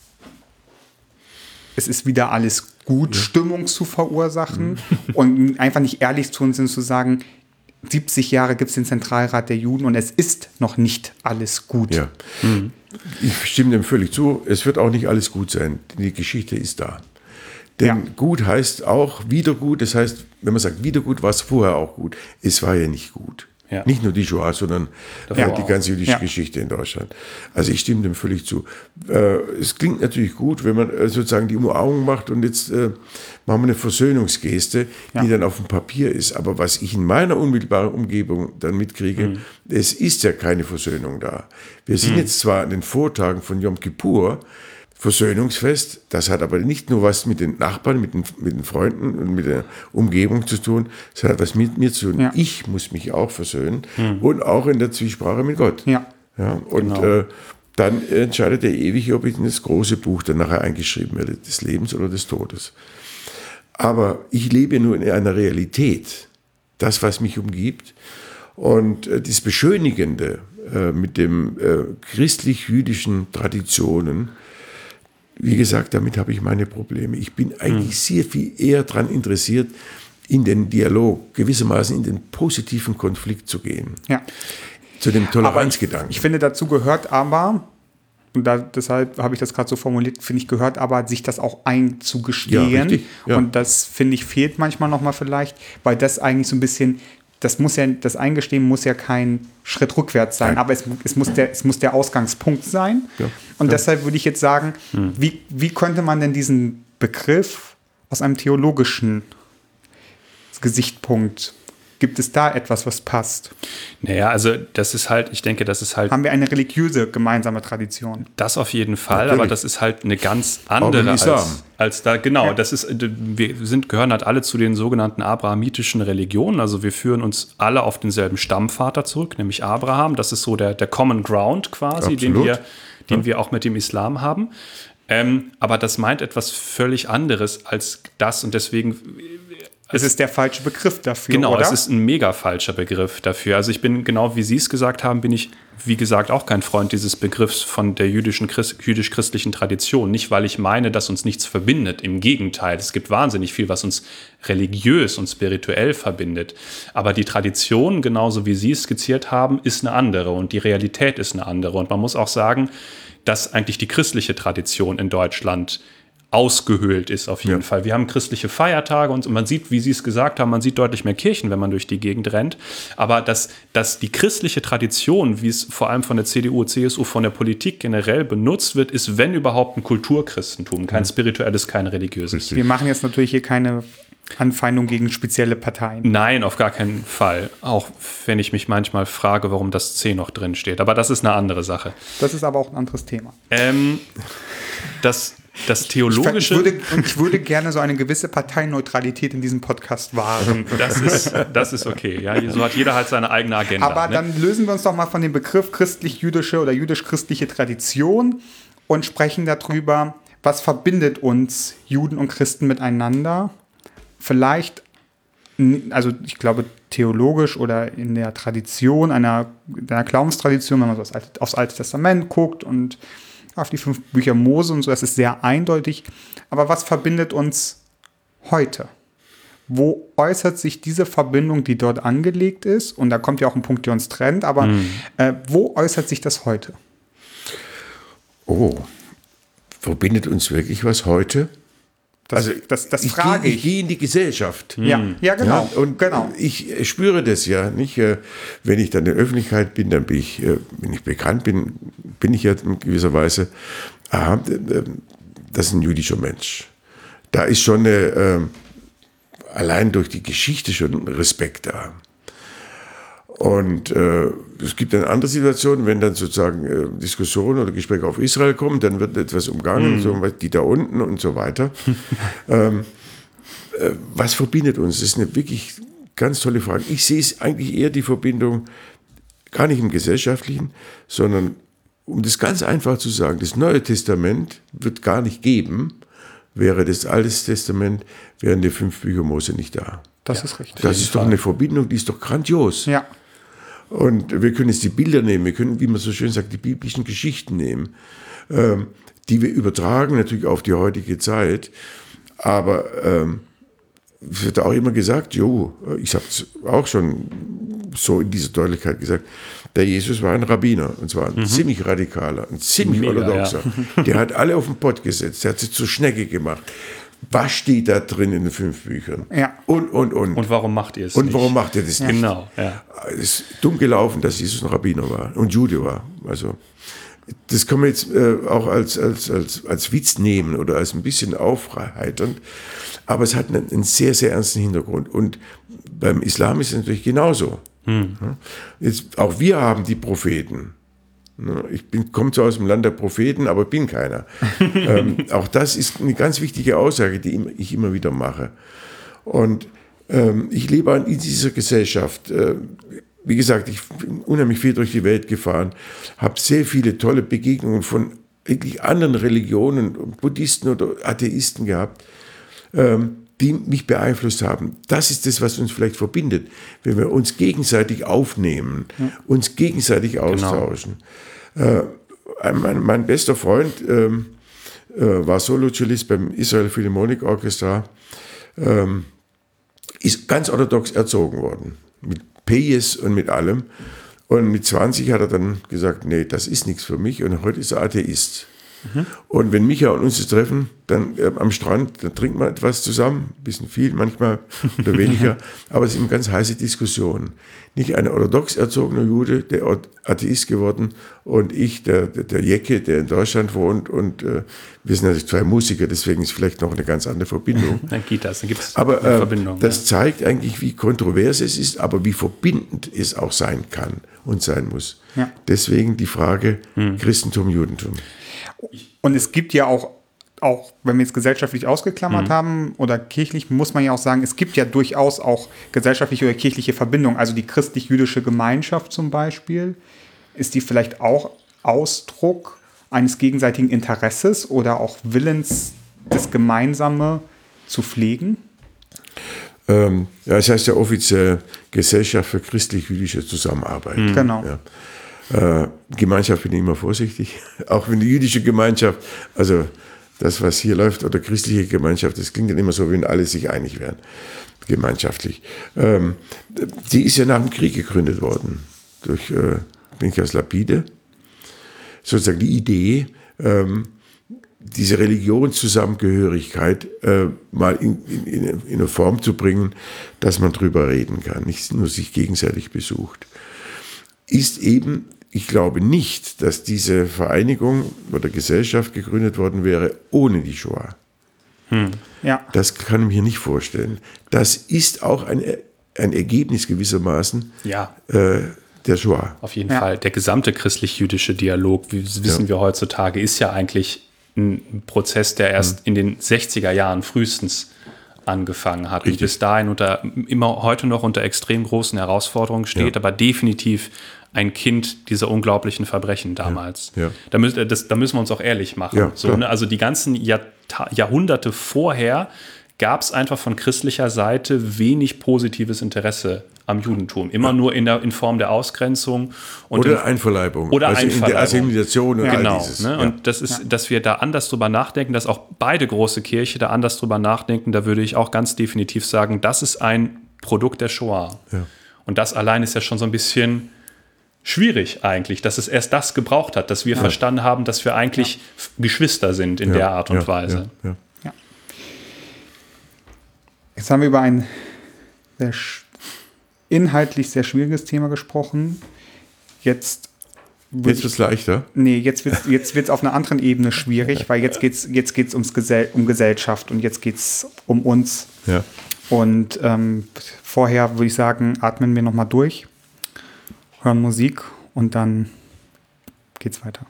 es ist wieder alles gut, ja. Stimmung zu verursachen mhm. und einfach nicht ehrlich zu uns sind, zu sagen, siebzig Jahre gibt es den Zentralrat der Juden und es ist noch nicht alles gut. Ja. Mhm. Ich stimme dem völlig zu. Es wird auch nicht alles gut sein. Die Geschichte ist da. Denn ja. gut heißt auch wieder gut. Das heißt, wenn man sagt wieder gut, war es vorher auch gut. Es war ja nicht gut. Ja. Nicht nur die Shoah, sondern ja, die ganze jüdische ja. Geschichte in Deutschland. Also ich stimme dem völlig zu. Äh, es klingt natürlich gut, wenn man äh, sozusagen die Umarmung macht und jetzt äh, machen wir eine Versöhnungsgeste, ja. die dann auf dem Papier ist. Aber was ich in meiner unmittelbaren Umgebung dann mitkriege, mhm. es ist ja keine Versöhnung da. Wir sind mhm. jetzt zwar an den Vortagen von Yom Kippur, Versöhnungsfest, das hat aber nicht nur was mit den Nachbarn, mit den, mit den Freunden und mit der Umgebung zu tun, es hat was mit mir zu tun. Ja. Ich muss mich auch versöhnen hm. und auch in der Zwiesprache mit Gott. Ja. Ja, und genau. äh, dann entscheidet er ewig, ob ich in das große Buch dann nachher eingeschrieben werde, des Lebens oder des Todes. Aber ich lebe nur in einer Realität, das, was mich umgibt. Und äh, das Beschönigende äh, mit den äh, christlich-jüdischen Traditionen, wie gesagt, damit habe ich meine Probleme. Ich bin eigentlich mhm. sehr viel eher daran interessiert, in den Dialog, gewissermaßen in den positiven Konflikt zu gehen. Ja. Zu dem Toleranzgedanken. Ich, ich finde, dazu gehört aber, und da, deshalb habe ich das gerade so formuliert, finde ich, gehört aber, sich das auch einzugestehen. Ja, richtig. Ja. Und das, finde ich, fehlt manchmal nochmal vielleicht, weil das eigentlich so ein bisschen, das muss ja, das Eingestehen muss ja kein Schritt rückwärts sein, Nein. aber es, es, muss der, es muss der Ausgangspunkt sein. Ja. Und ja. deshalb würde ich jetzt sagen, hm. wie, wie könnte man denn diesen Begriff aus einem theologischen Gesichtspunkt, gibt es da etwas, was passt? Naja, also das ist halt, ich denke, das ist halt... Haben wir eine religiöse gemeinsame Tradition? Das auf jeden Fall, Natürlich. aber das ist halt eine ganz andere als, als da, genau, ja. das ist, wir sind, gehören halt alle zu den sogenannten abrahamitischen Religionen, also wir führen uns alle auf denselben Stammvater zurück, nämlich Abraham, das ist so der, der Common Ground quasi, den wir, den ja. wir auch mit dem Islam haben, ähm, aber das meint etwas völlig anderes als das und deswegen... Es ist der falsche Begriff dafür, Genau, oder? es ist ein mega falscher Begriff dafür. Also ich bin, genau wie Sie es gesagt haben, bin ich, wie gesagt, auch kein Freund dieses Begriffs von der jüdischen, jüdisch-christlichen Tradition. Nicht, weil ich meine, dass uns nichts verbindet. Im Gegenteil, es gibt wahnsinnig viel, was uns religiös und spirituell verbindet. Aber die Tradition, genauso wie Sie es skizziert haben, ist eine andere und die Realität ist eine andere. Und man muss auch sagen, dass eigentlich die christliche Tradition in Deutschland ausgehöhlt ist auf jeden ja. Fall. Wir haben christliche Feiertage und man sieht, wie Sie es gesagt haben, man sieht deutlich mehr Kirchen, wenn man durch die Gegend rennt. Aber dass, dass die christliche Tradition, wie es vor allem von der C D U, C S U, von der Politik generell benutzt wird, ist, wenn überhaupt, ein Kulturchristentum. Kein spirituelles, kein religiöses. Wir machen jetzt natürlich hier keine Anfeindung gegen spezielle Parteien. Nein, auf gar keinen Fall. Auch wenn ich mich manchmal frage, warum das C noch drin steht. Aber das ist eine andere Sache. Das ist aber auch ein anderes Thema. Ähm, das... Das Theologische. Ich würde, und ich würde gerne so eine gewisse Parteineutralität in diesem Podcast wahren. Das ist, das ist okay. Ja, so hat jeder halt seine eigene Agenda. Aber ne? Dann lösen wir uns doch mal von dem Begriff christlich-jüdische oder jüdisch-christliche Tradition und sprechen darüber, was verbindet uns Juden und Christen miteinander. Vielleicht, also ich glaube, theologisch oder in der Tradition, einer, einer Glaubenstradition, wenn man so aufs Alte Testament guckt und auf die fünf Bücher Mose und so, das ist sehr eindeutig. Aber was verbindet uns heute? Wo äußert sich diese Verbindung, die dort angelegt ist? Und da kommt ja auch ein Punkt, der uns trennt. Aber mhm. äh, wo äußert sich das heute? Oh, verbindet uns wirklich was heute? Das, also das, das ich frage gehe, ich. Ich gehe in die Gesellschaft. Ja, ja genau. Ja, und genau. ich spüre das ja nicht. Wenn ich dann in der Öffentlichkeit bin, dann bin ich, wenn ich bekannt bin, bin ich ja in gewisser Weise, aha, das ist ein jüdischer Mensch. Da ist schon eine, allein durch die Geschichte schon Respekt da. Und äh, es gibt dann andere Situationen, wenn dann sozusagen äh, Diskussionen oder Gespräche auf Israel kommen, dann wird etwas umgangen, mm. so, die da unten und so weiter. ähm, äh, was verbindet uns? Das ist eine wirklich ganz tolle Frage. Ich sehe es eigentlich eher die Verbindung, gar nicht im Gesellschaftlichen, sondern um das ganz einfach zu sagen, das Neue Testament wird gar nicht geben, wäre das Alte Testament, wären die fünf Bücher Mose nicht da. Das ja, ist richtig. Das ist doch eine Verbindung, die ist doch grandios. Ja. Und wir können jetzt die Bilder nehmen, wir können, wie man so schön sagt, die biblischen Geschichten nehmen, ähm, die wir übertragen natürlich auf die heutige Zeit. Aber ähm, es wird auch immer gesagt, jo, ich habe es auch schon so in dieser Deutlichkeit gesagt, der Jesus war ein Rabbiner, und zwar ein mhm. ziemlich radikaler, ein ziemlich Mega, orthodoxer. Ja. Der hat alle auf den Pott gesetzt, der hat sie zur Schnecke gemacht. Was steht da drin in den fünf Büchern? Ja. Und, und, und. Und warum macht ihr es und nicht? Und warum macht ihr das ja. nicht? Genau, ja. Es ist dumm gelaufen, dass Jesus ein Rabbiner war und Jude war. Also, das kann man jetzt äh, auch als, als, als, als Witz nehmen oder als ein bisschen aufheiternd. Aber es hat einen, einen sehr, sehr ernsten Hintergrund. Und beim Islam ist es natürlich genauso. Hm. Jetzt, auch wir haben die Propheten. Ich komme zwar aus dem Land der Propheten, aber bin keiner. ähm, auch das ist eine ganz wichtige Aussage, die ich immer wieder mache. Und ähm, ich lebe in dieser Gesellschaft. Äh, wie gesagt, ich bin unheimlich viel durch die Welt gefahren, habe sehr viele tolle Begegnungen von wirklich anderen Religionen, Buddhisten oder Atheisten gehabt, ähm, die mich beeinflusst haben. Das ist das, was uns vielleicht verbindet, wenn wir uns gegenseitig aufnehmen, ja. uns gegenseitig austauschen. Genau. Äh, mein, mein bester Freund ähm, äh, war Solo-Cellist beim Israel Philharmonic Orchestra, ähm, ist ganz orthodox erzogen worden, mit Peyes und mit allem. Und mit zwanzig hat er dann gesagt, nee, das ist nichts für mich. Und heute ist er Atheist. Mhm. Und wenn Micha und uns treffen, dann äh, am Strand, dann trinkt man etwas zusammen, ein bisschen viel manchmal oder weniger, aber es ist eine ganz heiße Diskussion. Nicht ein orthodox erzogener Jude, der Atheist geworden, und ich, der, der, der Jecke, der in Deutschland wohnt, und äh, wir sind natürlich zwei Musiker, deswegen ist vielleicht noch eine ganz andere Verbindung. Dann geht das, dann gibt es eine äh, Verbindung. Das ja. zeigt eigentlich, wie kontrovers es ist, aber wie verbindend es auch sein kann und sein muss. Ja. Deswegen die Frage hm. Christentum, Judentum. Und es gibt ja auch, auch wenn wir jetzt gesellschaftlich ausgeklammert mhm. haben oder kirchlich, muss man ja auch sagen, es gibt ja durchaus auch gesellschaftliche oder kirchliche Verbindungen. Also die christlich-jüdische Gemeinschaft zum Beispiel, ist die vielleicht auch Ausdruck eines gegenseitigen Interesses oder auch Willens, das Gemeinsame zu pflegen? Ähm, ja, es heißt ja offiziell Gesellschaft für christlich-jüdische Zusammenarbeit. Mhm. Genau. Ja. Äh, Gemeinschaft bin ich immer vorsichtig. Auch wenn die jüdische Gemeinschaft, also das, was hier läuft, oder christliche Gemeinschaft, das klingt dann immer so, wenn alle sich einig wären, gemeinschaftlich. Ähm, die ist ja nach dem Krieg gegründet worden, durch äh, Pinchas Lapide. Sozusagen die Idee, ähm, diese Religionszusammengehörigkeit äh, mal in, in, in eine Form zu bringen, dass man drüber reden kann, nicht nur sich gegenseitig besucht, ist eben, ich glaube nicht, dass diese Vereinigung oder Gesellschaft gegründet worden wäre ohne die Shoah. Hm. Ja. Das kann ich mir nicht vorstellen. Das ist auch ein, ein Ergebnis gewissermaßen Ja. äh, der Shoah. Auf jeden Ja. Fall. Der gesamte christlich-jüdische Dialog, wie wissen Ja. wir heutzutage, ist ja eigentlich ein Prozess, der erst Mhm. in den sechziger Jahren frühestens angefangen hat Richtig. und bis dahin unter, immer heute noch unter extrem großen Herausforderungen steht, Ja. aber definitiv ein Kind dieser unglaublichen Verbrechen damals. Ja. Ja. Da, müssen, das, da müssen wir uns auch ehrlich machen. Ja, so, klar. ne? Also die ganzen Jahr, Jahrhunderte vorher gab es einfach von christlicher Seite wenig positives Interesse am Judentum. Immer nur in, der, in Form der Ausgrenzung. Und Oder in, Einverleibung. Oder also in der Einverleibung. Assimilation und all Genau, dieses. ne? Ja. Und das ist, dass wir da anders drüber nachdenken, dass auch beide große Kirche da anders drüber nachdenken, da würde ich auch ganz definitiv sagen, das ist ein Produkt der Shoah. Ja. Und das allein ist ja schon so ein bisschen schwierig eigentlich, dass es erst das gebraucht hat, dass wir verstanden haben, dass wir eigentlich Geschwister sind in Ja, der Art und ja, Weise. Ja, ja. Jetzt haben wir über ein sehr sch- inhaltlich sehr schwieriges Thema gesprochen. Jetzt würd Jetzt wird es leichter. Nee, jetzt wird es jetzt wird's auf einer anderen Ebene schwierig, weil jetzt geht es jetzt geht's ums Gesell um Gesellschaft und jetzt geht es um uns. Ja. Und ähm, vorher würde ich sagen, atmen wir nochmal durch, hören Musik und dann geht's weiter.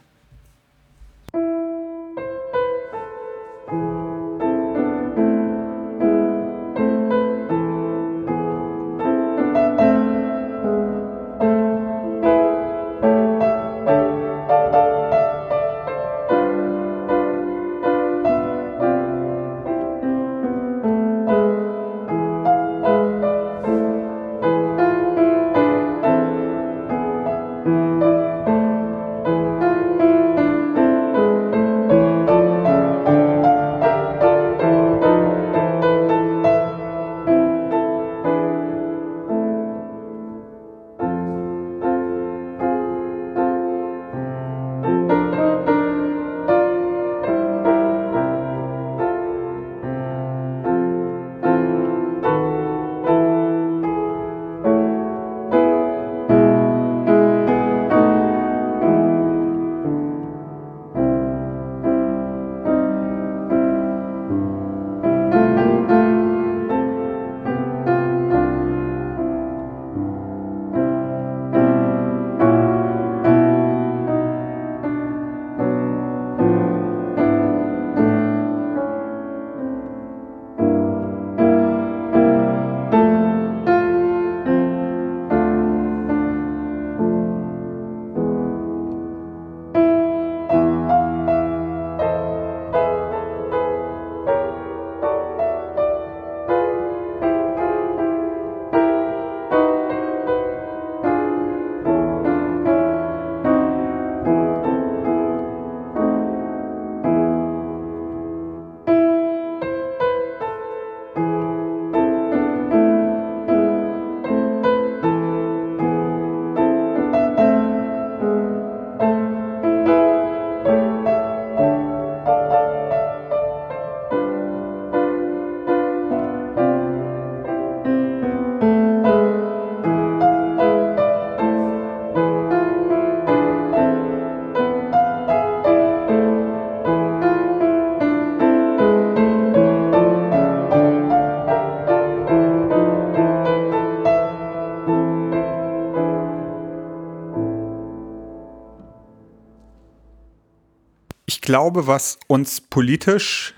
Ich glaube, was uns politisch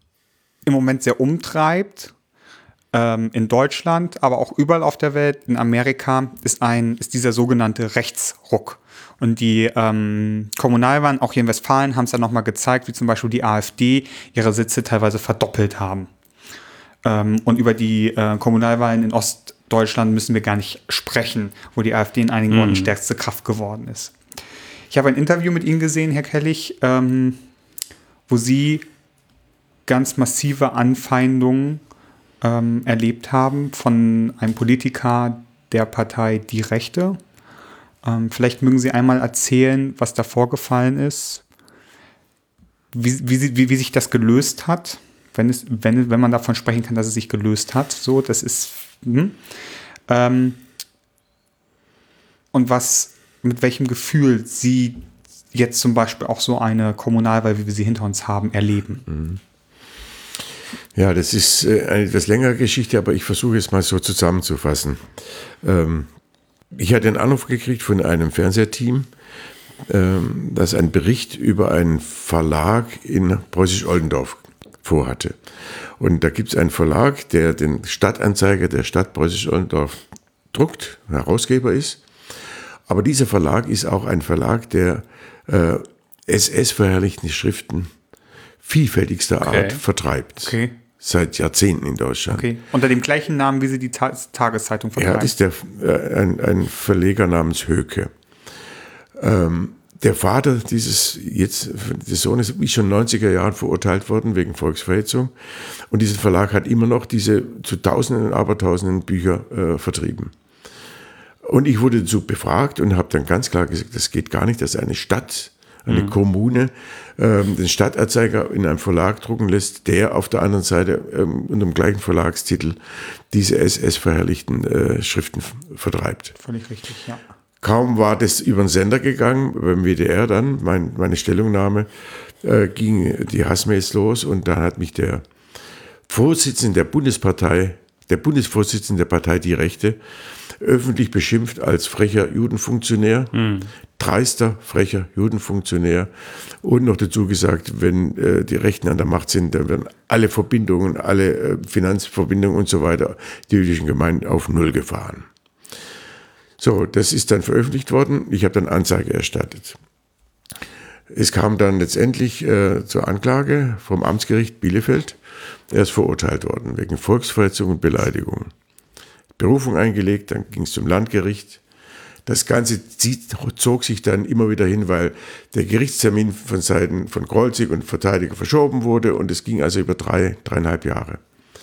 im Moment sehr umtreibt, ähm, in Deutschland, aber auch überall auf der Welt, in Amerika, ist, ein, ist dieser sogenannte Rechtsruck. Und die ähm, Kommunalwahlen, auch hier in Westfalen, haben es ja nochmal gezeigt, wie zum Beispiel die AfD ihre Sitze teilweise verdoppelt haben. Ähm, und über die äh, Kommunalwahlen in Ostdeutschland müssen wir gar nicht sprechen, wo die AfD in einigen Orten stärkste Kraft geworden ist. Ich habe ein Interview mit Ihnen gesehen, Herr Kellich, ähm, wo Sie ganz massive Anfeindungen ähm, erlebt haben von einem Politiker der Partei Die Rechte. Ähm, vielleicht mögen Sie einmal erzählen, was da vorgefallen ist, wie, wie, wie, wie sich das gelöst hat, wenn, es, wenn, wenn man davon sprechen kann, dass es sich gelöst hat. So, das ist. Hm. Ähm, und was, mit welchem Gefühl Sie jetzt zum Beispiel auch so eine Kommunalwahl, wie wir sie hinter uns haben, erleben. Ja, das ist eine etwas längere Geschichte, aber ich versuche es mal so zusammenzufassen. Ähm, ich hatte einen Anruf gekriegt von einem Fernsehteam, ähm, das einen Bericht über einen Verlag in Preußisch-Oldendorf vorhatte. Und da gibt es einen Verlag, der den Stadtanzeiger der Stadt Preußisch-Oldendorf druckt, Herausgeber ist. Aber dieser Verlag ist auch ein Verlag, der äh, S S-verherrlichende Schriften vielfältigster Okay. Art vertreibt. Okay. Seit Jahrzehnten in Deutschland. Okay. Unter dem gleichen Namen, wie sie die Ta- Tageszeitung Ja, vertreiben. das ist der, äh, ein, ein Verleger namens Höke. Ähm, der Vater dieses jetzt des Sohnes ist schon in den neunziger Jahren verurteilt worden wegen Volksverhetzung. Und dieser Verlag hat immer noch diese zu Tausenden und Abertausenden Bücher äh, vertrieben. Und ich wurde dazu befragt und habe dann ganz klar gesagt, das geht gar nicht, dass eine Stadt, eine mhm. Kommune ähm, den Stadtanzeiger in einem Verlag drucken lässt, der auf der anderen Seite ähm, unter dem gleichen Verlagstitel diese S S-verherrlichten äh, Schriften f- vertreibt. Völlig richtig, ja. Kaum war das über den Sender gegangen, beim W D R dann, mein, meine Stellungnahme, äh, ging die Hassmails los und dann hat mich der Vorsitzende der Bundespartei, der Bundesvorsitzende der Partei Die Rechte, öffentlich beschimpft als frecher Judenfunktionär, hm. dreister, frecher Judenfunktionär und noch dazu gesagt, wenn äh, die Rechten an der Macht sind, dann werden alle Verbindungen, alle äh, Finanzverbindungen und so weiter, die jüdischen Gemeinden auf Null gefahren. So, das ist dann veröffentlicht worden. Ich habe dann Anzeige erstattet. Es kam dann letztendlich äh, zur Anklage vom Amtsgericht Bielefeld. Er ist verurteilt worden wegen Volksverhetzung und Beleidigung. Berufung eingelegt, dann ging es zum Landgericht. Das Ganze zieht, zog sich dann immer wieder hin, weil der Gerichtstermin von Seiten von Krolzig und Verteidiger verschoben wurde und es ging also über drei, dreieinhalb Jahre.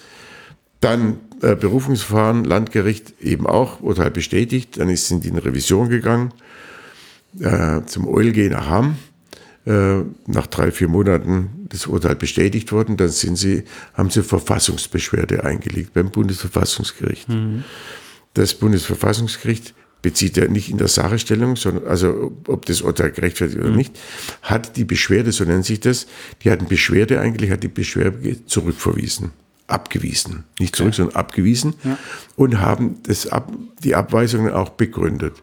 Dann äh, Berufungsverfahren, Landgericht eben auch, Urteil bestätigt, dann ist, sind die in Revision gegangen äh, zum O L G nach Hamm. Äh, nach drei, vier Monaten das Urteil bestätigt worden, dann sind sie, haben sie Verfassungsbeschwerde eingelegt beim Bundesverfassungsgericht. Mhm. Das Bundesverfassungsgericht bezieht ja nicht in der Sache Stellung, sondern also ob das Urteil gerechtfertigt mhm. oder nicht, hat die Beschwerde, so nennt sich das, die hat eine Beschwerde eingelegt, hat die Beschwerde zurückverwiesen, abgewiesen, nicht zurück, okay. sondern abgewiesen ja. und haben das Ab, die Abweisungen auch begründet.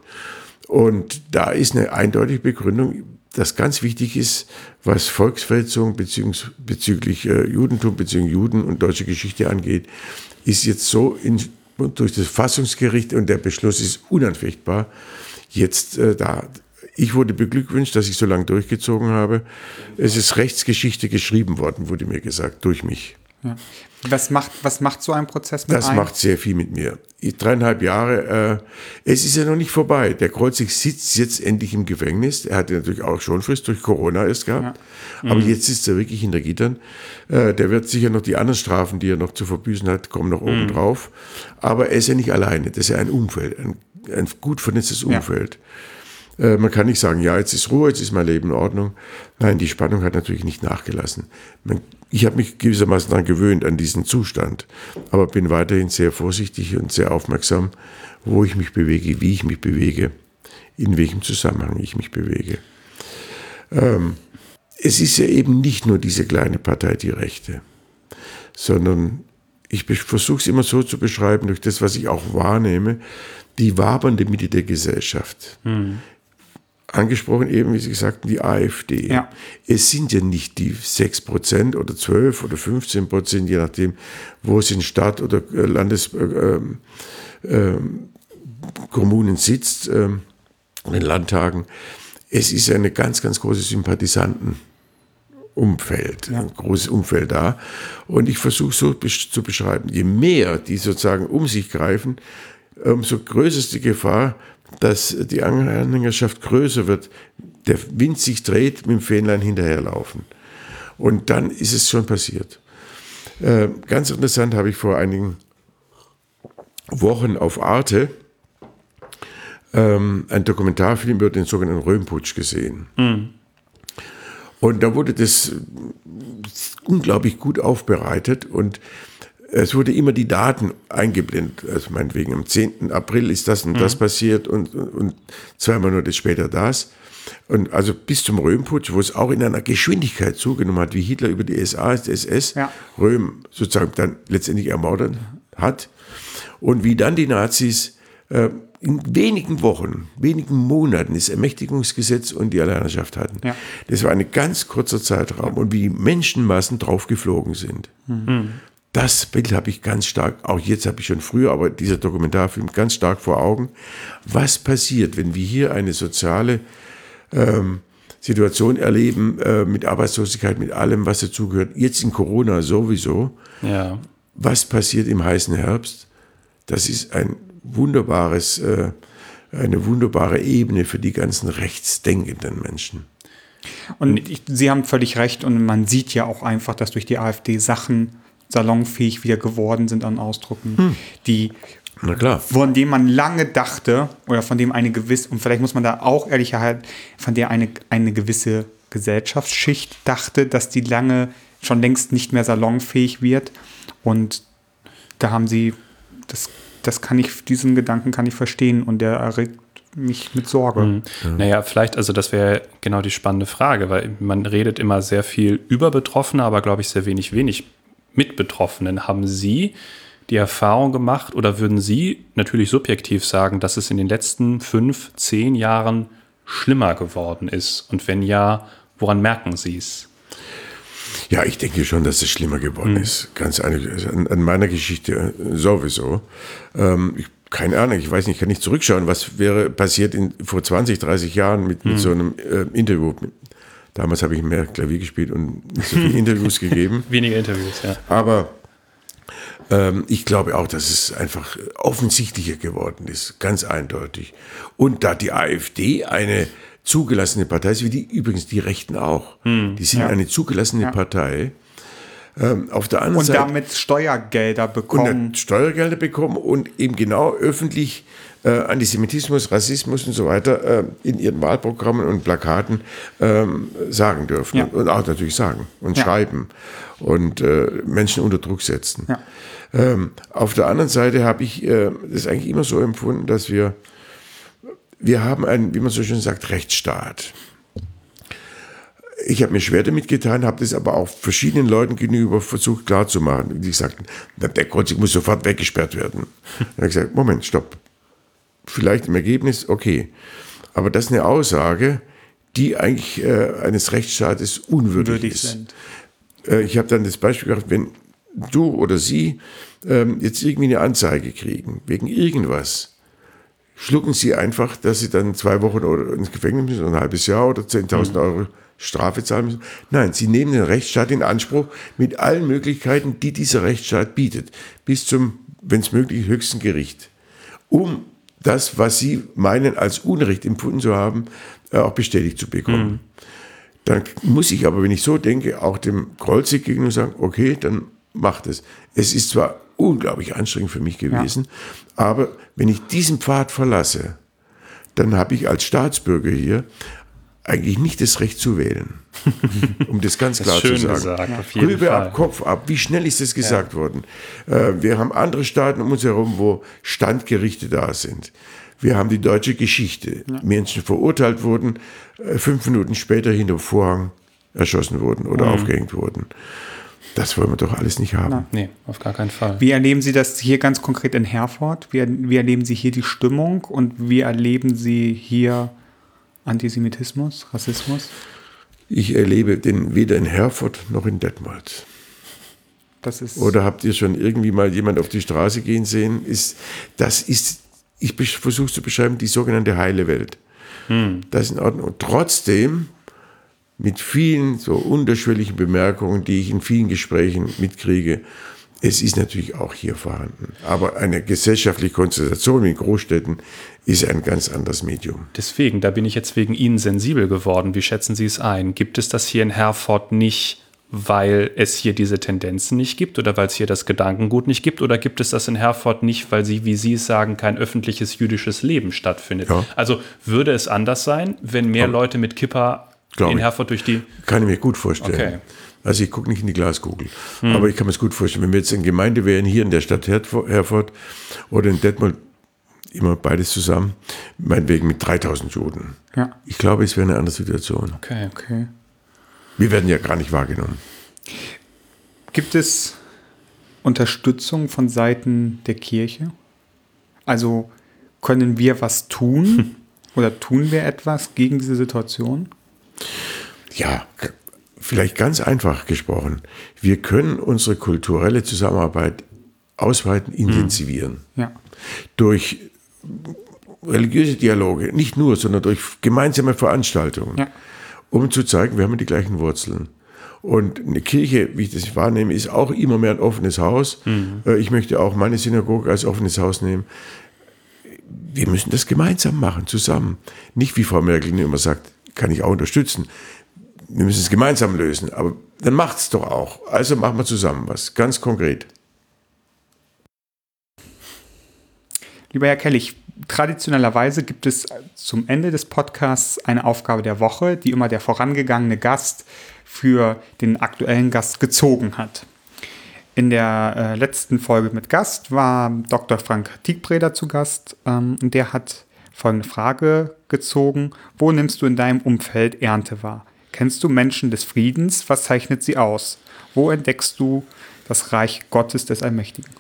Und da ist eine eindeutige Begründung, das ganz wichtig ist, was Volksverhetzung bezüglich, bezüglich äh, Judentum, bezüglich Juden und deutsche Geschichte angeht, ist jetzt so in, durch das Verfassungsgericht und der Beschluss ist unanfechtbar jetzt äh, da. Ich wurde beglückwünscht, dass ich so lange durchgezogen habe. Es ist Rechtsgeschichte geschrieben worden, wurde mir gesagt, durch mich. Ja. Was macht, was macht so ein Prozess mit Das einem? macht sehr viel mit mir. Ich, dreieinhalb Jahre, äh, es ist ja noch nicht vorbei. Der Krolzig sitzt jetzt endlich im Gefängnis. Er hatte natürlich auch schon Frist durch Corona erst gehabt. Ja. Aber mhm. jetzt ist er wirklich hinter Gittern. Äh, der wird sicher noch die anderen Strafen, die er noch zu verbüßen hat, kommen noch oben mhm. drauf. Aber er ist ja nicht alleine. Das ist ja ein Umfeld, ein, ein gut vernetztes Umfeld. Ja. Man kann nicht sagen, ja, jetzt ist Ruhe, jetzt ist mein Leben in Ordnung. Nein, die Spannung hat natürlich nicht nachgelassen. Ich habe mich gewissermaßen daran gewöhnt, an diesen Zustand, aber bin weiterhin sehr vorsichtig und sehr aufmerksam, wo ich mich bewege, wie ich mich bewege, in welchem Zusammenhang ich mich bewege. Ähm, es ist ja eben nicht nur diese kleine Partei Die Rechte, sondern ich versuche es immer so zu beschreiben, durch das, was ich auch wahrnehme, die wabernde Mitte der Gesellschaft. Hm. Angesprochen eben, wie Sie sagten, die AfD. Ja. Es sind ja nicht die sechs Prozent oder zwölf oder fünfzehn Prozent, je nachdem, wo es in Stadt- oder Landeskommunen äh, äh, sitzt, äh, in den Landtagen. Es ist eine ganz, ganz große Sympathisanten- Umfeld, ja. ein großes Umfeld da. Und ich versuche so zu beschreiben, je mehr die sozusagen um sich greifen, umso größer ist die Gefahr, dass die Anhängerschaft größer wird, der Wind sich dreht, mit dem Fähnlein hinterherlaufen. Und dann ist es schon passiert. Äh, ganz interessant habe ich vor einigen Wochen auf Arte ähm, einen Dokumentarfilm über den sogenannten Röhmputsch gesehen. Mhm. Und da wurde das unglaublich gut aufbereitet und es wurde immer die Daten eingeblendet. Also meinetwegen am zehnten April ist das und mhm. das passiert und, und, und zwei Monate später das. Und also bis zum Röhmputsch, wo es auch in einer Geschwindigkeit zugenommen hat, wie Hitler über die S A, die S S, ja. Röhm sozusagen dann letztendlich ermordet hat. Und wie dann die Nazis äh, in wenigen Wochen, wenigen Monaten das Ermächtigungsgesetz und die Alleinherrschaft hatten. Ja. Das war ein ganz kurzer Zeitraum. Und wie die Menschenmassen draufgeflogen sind. Mhm. Das Bild habe ich ganz stark, auch jetzt habe ich schon früher, aber dieser Dokumentarfilm ganz stark vor Augen. Was passiert, wenn wir hier eine soziale ähm, Situation erleben, äh, mit Arbeitslosigkeit, mit allem, was dazugehört, jetzt in Corona sowieso. Ja. Was passiert im heißen Herbst? Das ist ein wunderbares, äh, eine wunderbare Ebene für die ganzen rechtsdenkenden Menschen. Und ich, Sie haben völlig recht und man sieht ja auch einfach, dass durch die AfD Sachen salonfähig wieder geworden sind an Ausdrucken, hm. die Na klar. von dem man lange dachte oder von dem eine gewisse, und vielleicht muss man da auch ehrlicherweise, von der eine, eine gewisse Gesellschaftsschicht dachte, dass die lange schon längst nicht mehr salonfähig wird. Und da haben sie, das, das kann ich, diesen Gedanken kann ich verstehen und der erregt mich mit Sorge. Mhm. Ja. Naja, vielleicht, also das wäre genau die spannende Frage, weil man redet immer sehr viel über Betroffene, aber glaube ich sehr wenig, wenig mit Betroffenen. Haben Sie die Erfahrung gemacht oder würden Sie natürlich subjektiv sagen, dass es in den letzten fünf, zehn Jahren schlimmer geworden ist? Und wenn ja, woran merken Sie es? Ja, ich denke schon, dass es schlimmer geworden mhm. ist. Ganz ehrlich, an, an meiner Geschichte sowieso. Ähm, ich, keine Ahnung, ich weiß nicht, ich kann nicht zurückschauen, was wäre passiert in, vor zwanzig, dreißig Jahren mit, mhm. mit so einem äh, Interview. Damals habe ich mehr Klavier gespielt und nicht so viele Interviews gegeben. Weniger Interviews, ja. Aber ähm, ich glaube auch, dass es einfach offensichtlicher geworden ist, ganz eindeutig. Und da die AfD eine zugelassene Partei ist, wie die übrigens die Rechten auch. Hm, die sind ja. eine zugelassene ja. Partei. Ähm, auf der anderen und Seite, damit Steuergelder bekommen. Und Steuergelder bekommen und eben genau öffentlich äh, Antisemitismus, Rassismus und so weiter äh, in ihren Wahlprogrammen und Plakaten ähm, sagen dürfen. Ja. Und, und auch natürlich sagen und ja. schreiben und äh, Menschen unter Druck setzen. Ja. Ähm, auf der anderen Seite habe ich äh, das eigentlich immer so empfunden, dass wir wir haben einen, wie man so schön sagt, Rechtsstaat. Ich habe mir schwer damit getan, habe das aber auch verschiedenen Leuten gegenüber versucht klarzumachen. Die sagten, der Kreuzig muss sofort weggesperrt werden. Dann habe ich gesagt, Moment, stopp. Vielleicht im Ergebnis, okay. Aber das ist eine Aussage, die eigentlich äh, eines Rechtsstaates unwürdig Würdig ist. Sind. Äh, ich habe dann das Beispiel gebracht, wenn du oder sie äh, jetzt irgendwie eine Anzeige kriegen, wegen irgendwas, schlucken sie einfach, dass sie dann zwei Wochen oder ins Gefängnis müssen, oder ein halbes Jahr oder zehntausend mhm. Euro Strafe zahlen müssen. Nein, sie nehmen den Rechtsstaat in Anspruch mit allen Möglichkeiten, die dieser Rechtsstaat bietet, bis zum, wenn es möglich, höchsten Gericht, um das, was sie meinen, als Unrecht empfunden zu haben, auch bestätigt zu bekommen. Mhm. Dann muss ich aber, wenn ich so denke, auch dem Kreuzig gegenüber sagen, okay, dann macht es. Es ist zwar unglaublich anstrengend für mich gewesen, ja. aber wenn ich diesen Pfad verlasse, dann habe ich als Staatsbürger hier eigentlich nicht das Recht zu wählen. Um das ganz klar das zu sagen. Gesagt, auf jeden Rübe Fall. ab, Kopf ab. Wie schnell ist das gesagt ja. worden? Äh, wir haben andere Staaten um uns herum, wo Standgerichte da sind. Wir haben die deutsche Geschichte. Ja. Menschen verurteilt wurden, äh, fünf Minuten später hinter Vorhang erschossen wurden oder mhm. aufgehängt wurden. Das wollen wir doch alles nicht haben. Na, nee, auf gar keinen Fall. Wie erleben Sie das hier ganz konkret in Herford? Wie, wie erleben Sie hier die Stimmung und wie erleben Sie hier Antisemitismus, Rassismus? Ich erlebe den weder in Herford noch in Detmold. Das ist Oder habt ihr schon irgendwie mal jemand auf die Straße gehen sehen? Ist, das ist, ich versuche es zu beschreiben, die sogenannte heile Welt. Hm. Das ist in Ordnung. Und trotzdem mit vielen so unterschwelligen Bemerkungen, die ich in vielen Gesprächen mitkriege. Es ist natürlich auch hier vorhanden. Aber eine gesellschaftliche Konzentration wie in Großstädten ist ein ganz anderes Medium. Deswegen, da bin ich jetzt wegen Ihnen sensibel geworden. Wie schätzen Sie es ein? Gibt es das hier in Herford nicht, weil es hier diese Tendenzen nicht gibt oder weil es hier das Gedankengut nicht gibt? Oder gibt es das in Herford nicht, weil Sie, wie Sie es sagen, kein öffentliches jüdisches Leben stattfindet? Ja. Also würde es anders sein, wenn mehr Aber, Leute mit Kippa in Herford durch die... Kann ich mir gut vorstellen. Okay. Also ich gucke nicht in die Glaskugel, hm. aber ich kann mir es gut vorstellen. Wenn wir jetzt in Gemeinde wären, hier in der Stadt Herford oder in Detmold, immer beides zusammen, meinetwegen mit dreitausend Juden. Ja. Ich glaube, es wäre eine andere Situation. Okay, okay. Wir werden ja gar nicht wahrgenommen. Gibt es Unterstützung von Seiten der Kirche? Also können wir was tun hm. oder tun wir etwas gegen diese Situation? Ja, vielleicht ganz einfach gesprochen. Wir können unsere kulturelle Zusammenarbeit ausweiten, intensivieren. Ja. Durch religiöse Dialoge, nicht nur, sondern durch gemeinsame Veranstaltungen, ja. um zu zeigen, wir haben die gleichen Wurzeln. Und eine Kirche, wie ich das wahrnehme, ist auch immer mehr ein offenes Haus. Mhm. Ich möchte auch meine Synagoge als offenes Haus nehmen. Wir müssen das gemeinsam machen, zusammen. Nicht wie Frau Merkel immer sagt, kann ich auch unterstützen. Wir müssen es gemeinsam lösen, aber dann macht es doch auch. Also machen wir zusammen was, ganz konkret. Lieber Herr Kellich, traditionellerweise gibt es zum Ende des Podcasts eine Aufgabe der Woche, die immer der vorangegangene Gast für den aktuellen Gast gezogen hat. In der äh, letzten Folge mit Gast war Doktor Frank Tiegbreder zu Gast ähm, und der hat folgende Frage gezogen: Wo nimmst du in deinem Umfeld Ernte wahr? Kennst du Menschen des Friedens? Was zeichnet sie aus? Wo entdeckst du das Reich Gottes des Allmächtigen?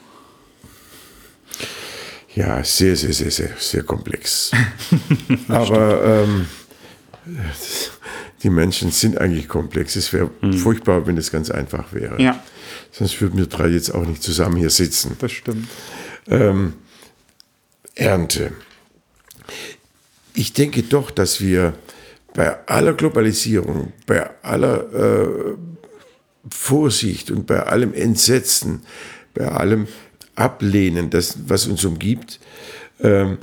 Ja, sehr, sehr, sehr, sehr, sehr komplex. Aber ähm, die Menschen sind eigentlich komplex. Es wäre mhm. furchtbar, wenn es ganz einfach wäre. Ja. Sonst würden wir drei jetzt auch nicht zusammen hier sitzen. Das stimmt. Ähm, Ernte. Ich denke doch, dass wir bei aller Globalisierung, bei aller äh, Vorsicht und bei allem Entsetzen, bei allem Ablehnen, das, was uns umgibt, ähm,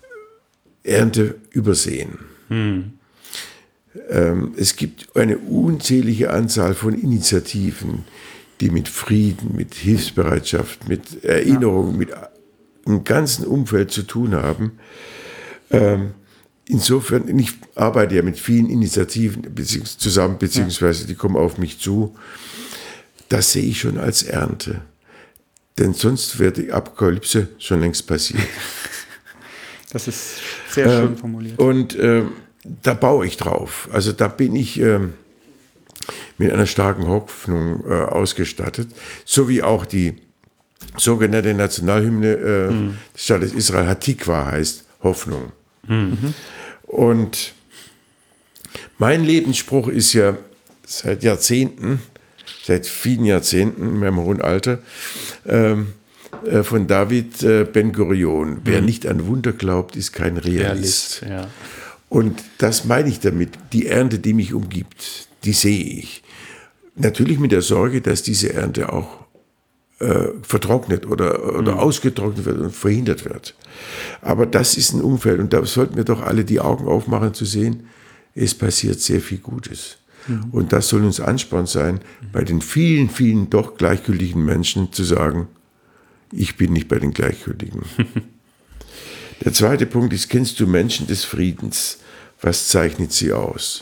Ernte übersehen. Hm. Ähm, es gibt eine unzählige Anzahl von Initiativen, die mit Frieden, mit Hilfsbereitschaft, mit Erinnerung, ja. mit dem ganzen Umfeld zu tun haben. Ähm, insofern, ich arbeite ja mit vielen Initiativen beziehungs- zusammen, beziehungsweise die kommen auf mich zu. Das sehe ich schon als Ernte. Denn sonst wäre die Apokalypse schon längst passiert. Das ist sehr schön formuliert. Und äh, da baue ich drauf. Also da bin ich äh, mit einer starken Hoffnung äh, ausgestattet. So wie auch die sogenannte Nationalhymne äh, mhm. des Staates Israel, Hatikwa, heißt Hoffnung. Mhm. Und mein Lebensspruch ist ja seit Jahrzehnten, seit vielen Jahrzehnten, in meinem hohen Alter, ähm, äh, von David äh, Ben-Gurion. Mhm. Wer nicht an Wunder glaubt, ist kein Realist. Realist ja. Und das meine ich damit. Die Ernte, die mich umgibt, die sehe ich. Natürlich mit der Sorge, dass diese Ernte auch äh, vertrocknet oder, oder mhm. ausgetrocknet wird und verhindert wird. Aber das ist ein Umfeld und da sollten wir doch alle die Augen aufmachen zu sehen, es passiert sehr viel Gutes. Mhm. Und das soll uns Ansporn sein, bei den vielen, vielen doch gleichgültigen Menschen zu sagen, ich bin nicht bei den Gleichgültigen. Der zweite Punkt ist, kennst du Menschen des Friedens? Was zeichnet sie aus?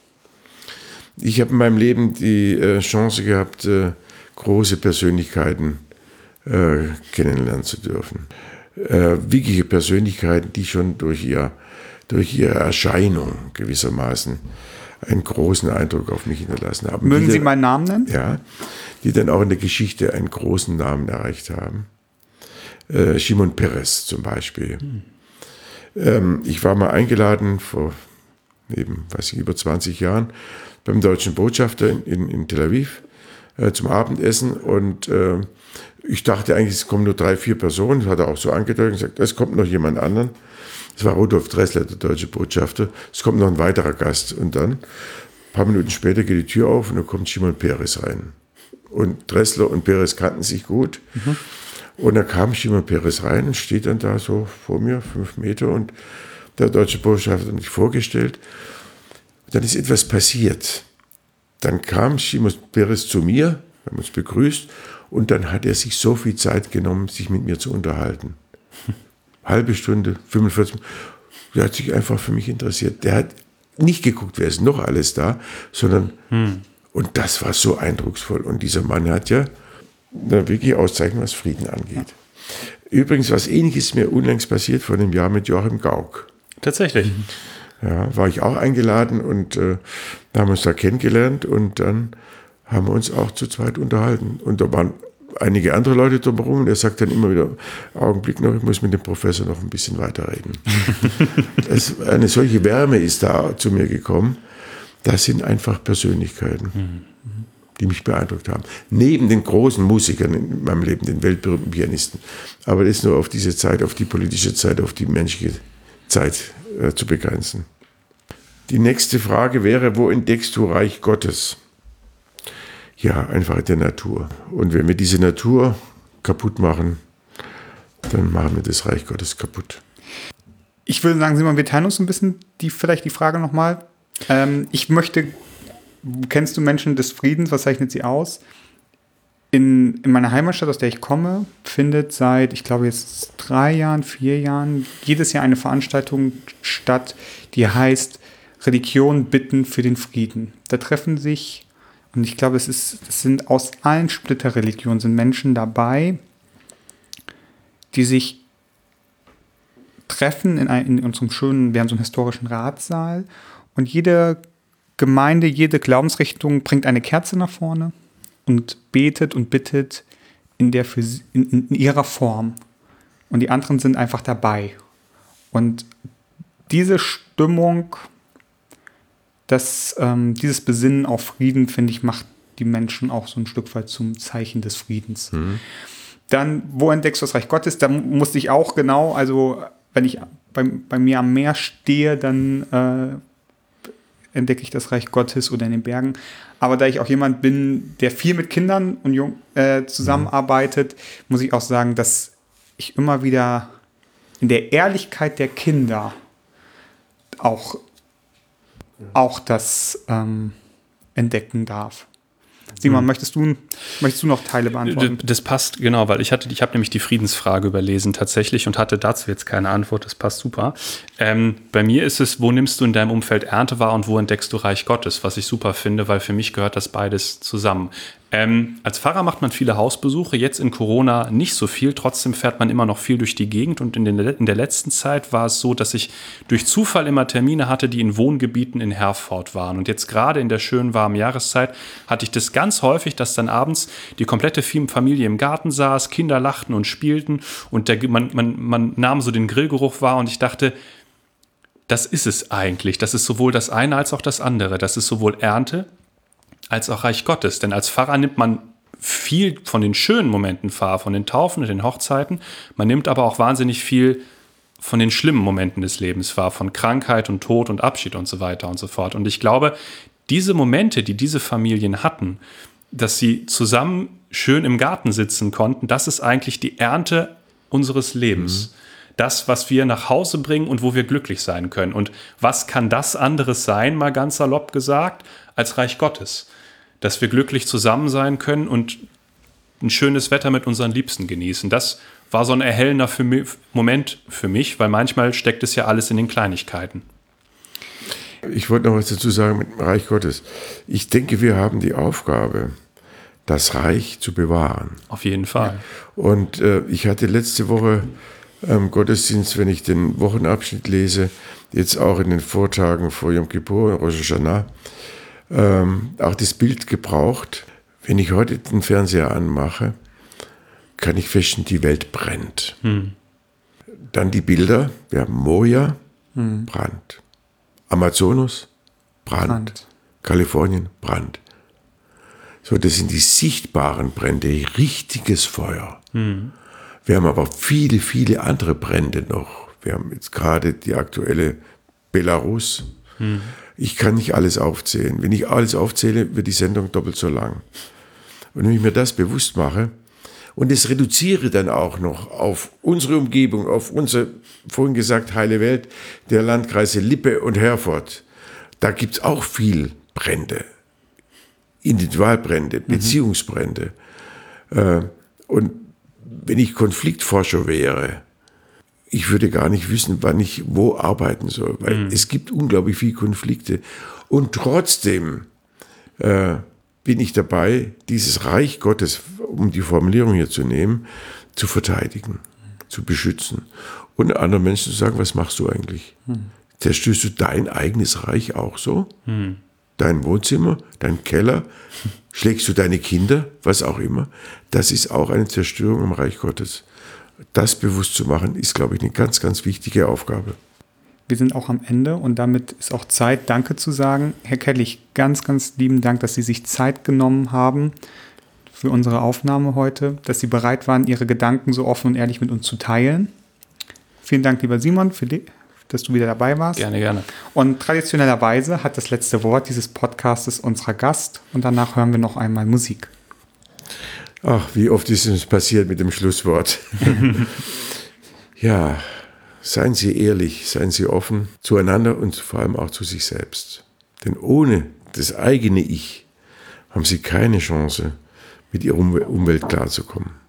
Ich habe in meinem Leben die äh, Chance gehabt, äh, große Persönlichkeiten äh, kennenlernen zu dürfen. Äh, wirkliche Persönlichkeiten, die schon durch, ihr, durch ihre Erscheinung gewissermaßen einen großen Eindruck auf mich hinterlassen haben. Mögen die Sie dann, meinen Namen nennen? Ja, die dann auch in der Geschichte einen großen Namen erreicht haben. Äh, Shimon Peres zum Beispiel. Hm. Ähm, ich war mal eingeladen vor eben, weiß ich, über zwanzig Jahren beim deutschen Botschafter in, in, in Tel Aviv äh, zum Abendessen und äh, ich dachte eigentlich, es kommen nur drei, vier Personen. Das hat er auch so angedeutet und gesagt, es kommt noch jemand anderen. Das war Rudolf Dressler, der deutsche Botschafter. Es kommt noch ein weiterer Gast. Und dann paar Minuten später geht die Tür auf und da kommt Shimon Peres rein. Und Dressler und Peres kannten sich gut. Mhm. Und da kam Shimon Peres rein und steht dann da so vor mir, fünf Meter, und der deutsche Botschafter hat mich vorgestellt. Dann ist etwas passiert. Dann kam Shimon Peres zu mir, wir haben uns begrüßt, und dann hat er sich so viel Zeit genommen, sich mit mir zu unterhalten. Halbe Stunde, fünfundvierzig Minuten. Der hat sich einfach für mich interessiert. Der hat nicht geguckt, wer ist noch alles da, sondern, hm. und das war so eindrucksvoll. Und dieser Mann hat ja na, wirklich Auszeichnung, was Frieden angeht. Ja. Übrigens, was Ähnliches ist mir unlängst passiert vor einem Jahr mit Joachim Gauck. Tatsächlich. Ja, war ich auch eingeladen und äh, haben uns da kennengelernt und dann haben wir uns auch zu zweit unterhalten. Und da waren einige andere Leute drumherum und er sagt dann immer wieder, Augenblick noch, ich muss mit dem Professor noch ein bisschen weiterreden. das, eine solche Wärme ist da zu mir gekommen. Das sind einfach Persönlichkeiten, mhm. die mich beeindruckt haben. Neben den großen Musikern in meinem Leben, den weltberühmten Pianisten. Aber das ist nur auf diese Zeit, auf die politische Zeit, auf die menschliche Zeit äh, zu begrenzen. Die nächste Frage wäre, wo entdeckst du Reich Gottes? Ja, einfach in der Natur. Und wenn wir diese Natur kaputt machen, dann machen wir das Reich Gottes kaputt. Ich würde sagen, Simon, wir teilen uns ein bisschen die, vielleicht die Frage nochmal. Ähm, ich möchte, kennst du Menschen des Friedens, was zeichnet sie aus? In, in meiner Heimatstadt, aus der ich komme, findet seit, ich glaube jetzt drei Jahren, vier Jahren, jedes Jahr eine Veranstaltung statt, die heißt Religion bitten für den Frieden. Da treffen sich, und ich glaube, es ist, es sind aus allen Splitterreligionen sind Menschen dabei, die sich treffen in, ein, in unserem schönen, wir haben so einen historischen Ratssaal, und jede Gemeinde, jede Glaubensrichtung bringt eine Kerze nach vorne und betet und bittet in, der für, in, in ihrer Form. Und die anderen sind einfach dabei. Und diese Stimmung, das, ähm, dieses Besinnen auf Frieden, finde ich, macht die Menschen auch so ein Stück weit zum Zeichen des Friedens. Mhm. Dann, wo entdeckst du das Reich Gottes? Da musste ich auch genau, also wenn ich bei, bei mir am Meer stehe, dann äh, entdecke ich das Reich Gottes oder in den Bergen. Aber da ich auch jemand bin, der viel mit Kindern und Jung, äh, zusammenarbeitet, mhm. muss ich auch sagen, dass ich immer wieder in der Ehrlichkeit der Kinder auch, auch das ähm, entdecken darf. Simon, hm. möchtest du, möchtest du noch Teile beantworten? Das passt, genau, weil ich hatte, ich habe nämlich die Friedensfrage überlesen tatsächlich und hatte dazu jetzt keine Antwort, das passt super. Ähm, bei mir ist es, wo nimmst du in deinem Umfeld Ernte wahr und wo entdeckst du Reich Gottes, was ich super finde, weil für mich gehört das beides zusammen. Ähm, als Pfarrer macht man viele Hausbesuche, jetzt in Corona nicht so viel, trotzdem fährt man immer noch viel durch die Gegend und in, den, in der letzten Zeit war es so, dass ich durch Zufall immer Termine hatte, die in Wohngebieten in Herford waren und jetzt gerade in der schönen warmen Jahreszeit hatte ich das ganz häufig, dass dann abends die komplette Familie im Garten saß, Kinder lachten und spielten und der, man, man, man nahm so den Grillgeruch wahr und ich dachte, das ist es eigentlich, das ist sowohl das eine als auch das andere, das ist sowohl Ernte als auch Reich Gottes. Denn als Pfarrer nimmt man viel von den schönen Momenten wahr, von den Taufen und den Hochzeiten. Man nimmt aber auch wahnsinnig viel von den schlimmen Momenten des Lebens wahr, von Krankheit und Tod und Abschied und so weiter und so fort. Und ich glaube, diese Momente, die diese Familien hatten, dass sie zusammen schön im Garten sitzen konnten, das ist eigentlich die Ernte unseres Lebens. Mhm. Das, was wir nach Hause bringen und wo wir glücklich sein können. Und was kann das anderes sein, mal ganz salopp gesagt, als Reich Gottes? Dass wir glücklich zusammen sein können und ein schönes Wetter mit unseren Liebsten genießen. Das war so ein erhellender für mich, Moment für mich, weil manchmal steckt es ja alles in den Kleinigkeiten. Ich wollte noch was dazu sagen mit dem Reich Gottes. Ich denke, wir haben die Aufgabe, das Reich zu bewahren. Auf jeden Fall. Und äh, ich hatte letzte Woche ähm, Gottesdienst, wenn ich den Wochenabschnitt lese, jetzt auch in den Vortagen vor Yom Kippur und Rosh Hashanah, ähm, auch das Bild gebraucht. Wenn ich heute den Fernseher anmache, kann ich feststellen, die Welt brennt. Hm. Dann die Bilder, wir haben Moria, hm. Brand. Amazonas, Brand. Brand. Kalifornien, Brand. So, das sind die sichtbaren Brände, richtiges Feuer. Hm. Wir haben aber viele, viele andere Brände noch. Wir haben jetzt gerade die aktuelle Belarus. Hm. Ich kann nicht alles aufzählen. Wenn ich alles aufzähle, wird die Sendung doppelt so lang. Und wenn ich mir das bewusst mache und es reduziere dann auch noch auf unsere Umgebung, auf unsere, vorhin gesagt, heile Welt der Landkreise Lippe und Herford, da gibt es auch viel Brände, Individualbrände, Beziehungsbrände. Mhm. Und wenn ich Konfliktforscher wäre, ich würde gar nicht wissen, wann ich wo arbeiten soll, weil mhm. es gibt unglaublich viele Konflikte. Und trotzdem äh, bin ich dabei, dieses Reich Gottes, um die Formulierung hier zu nehmen, zu verteidigen, zu beschützen. Und anderen Menschen zu sagen, was machst du eigentlich? Mhm. Zerstörst du dein eigenes Reich auch so? Mhm. Dein Wohnzimmer, dein Keller? Schlägst du deine Kinder? Was auch immer. Das ist auch eine Zerstörung im Reich Gottes. Das bewusst zu machen, ist, glaube ich, eine ganz, ganz wichtige Aufgabe. Wir sind auch am Ende und damit ist auch Zeit, Danke zu sagen. Herr Kellich, ganz, ganz lieben Dank, dass Sie sich Zeit genommen haben für unsere Aufnahme heute, dass Sie bereit waren, Ihre Gedanken so offen und ehrlich mit uns zu teilen. Vielen Dank, lieber Simon, für die, dass du wieder dabei warst. Gerne, gerne. Und traditionellerweise hat das letzte Wort dieses Podcastes unser Gast und danach hören wir noch einmal Musik. Ach, wie oft ist es passiert mit dem Schlusswort. Ja, seien Sie ehrlich, seien Sie offen zueinander und vor allem auch zu sich selbst. Denn ohne das eigene Ich haben Sie keine Chance, mit Ihrer Umwelt klarzukommen.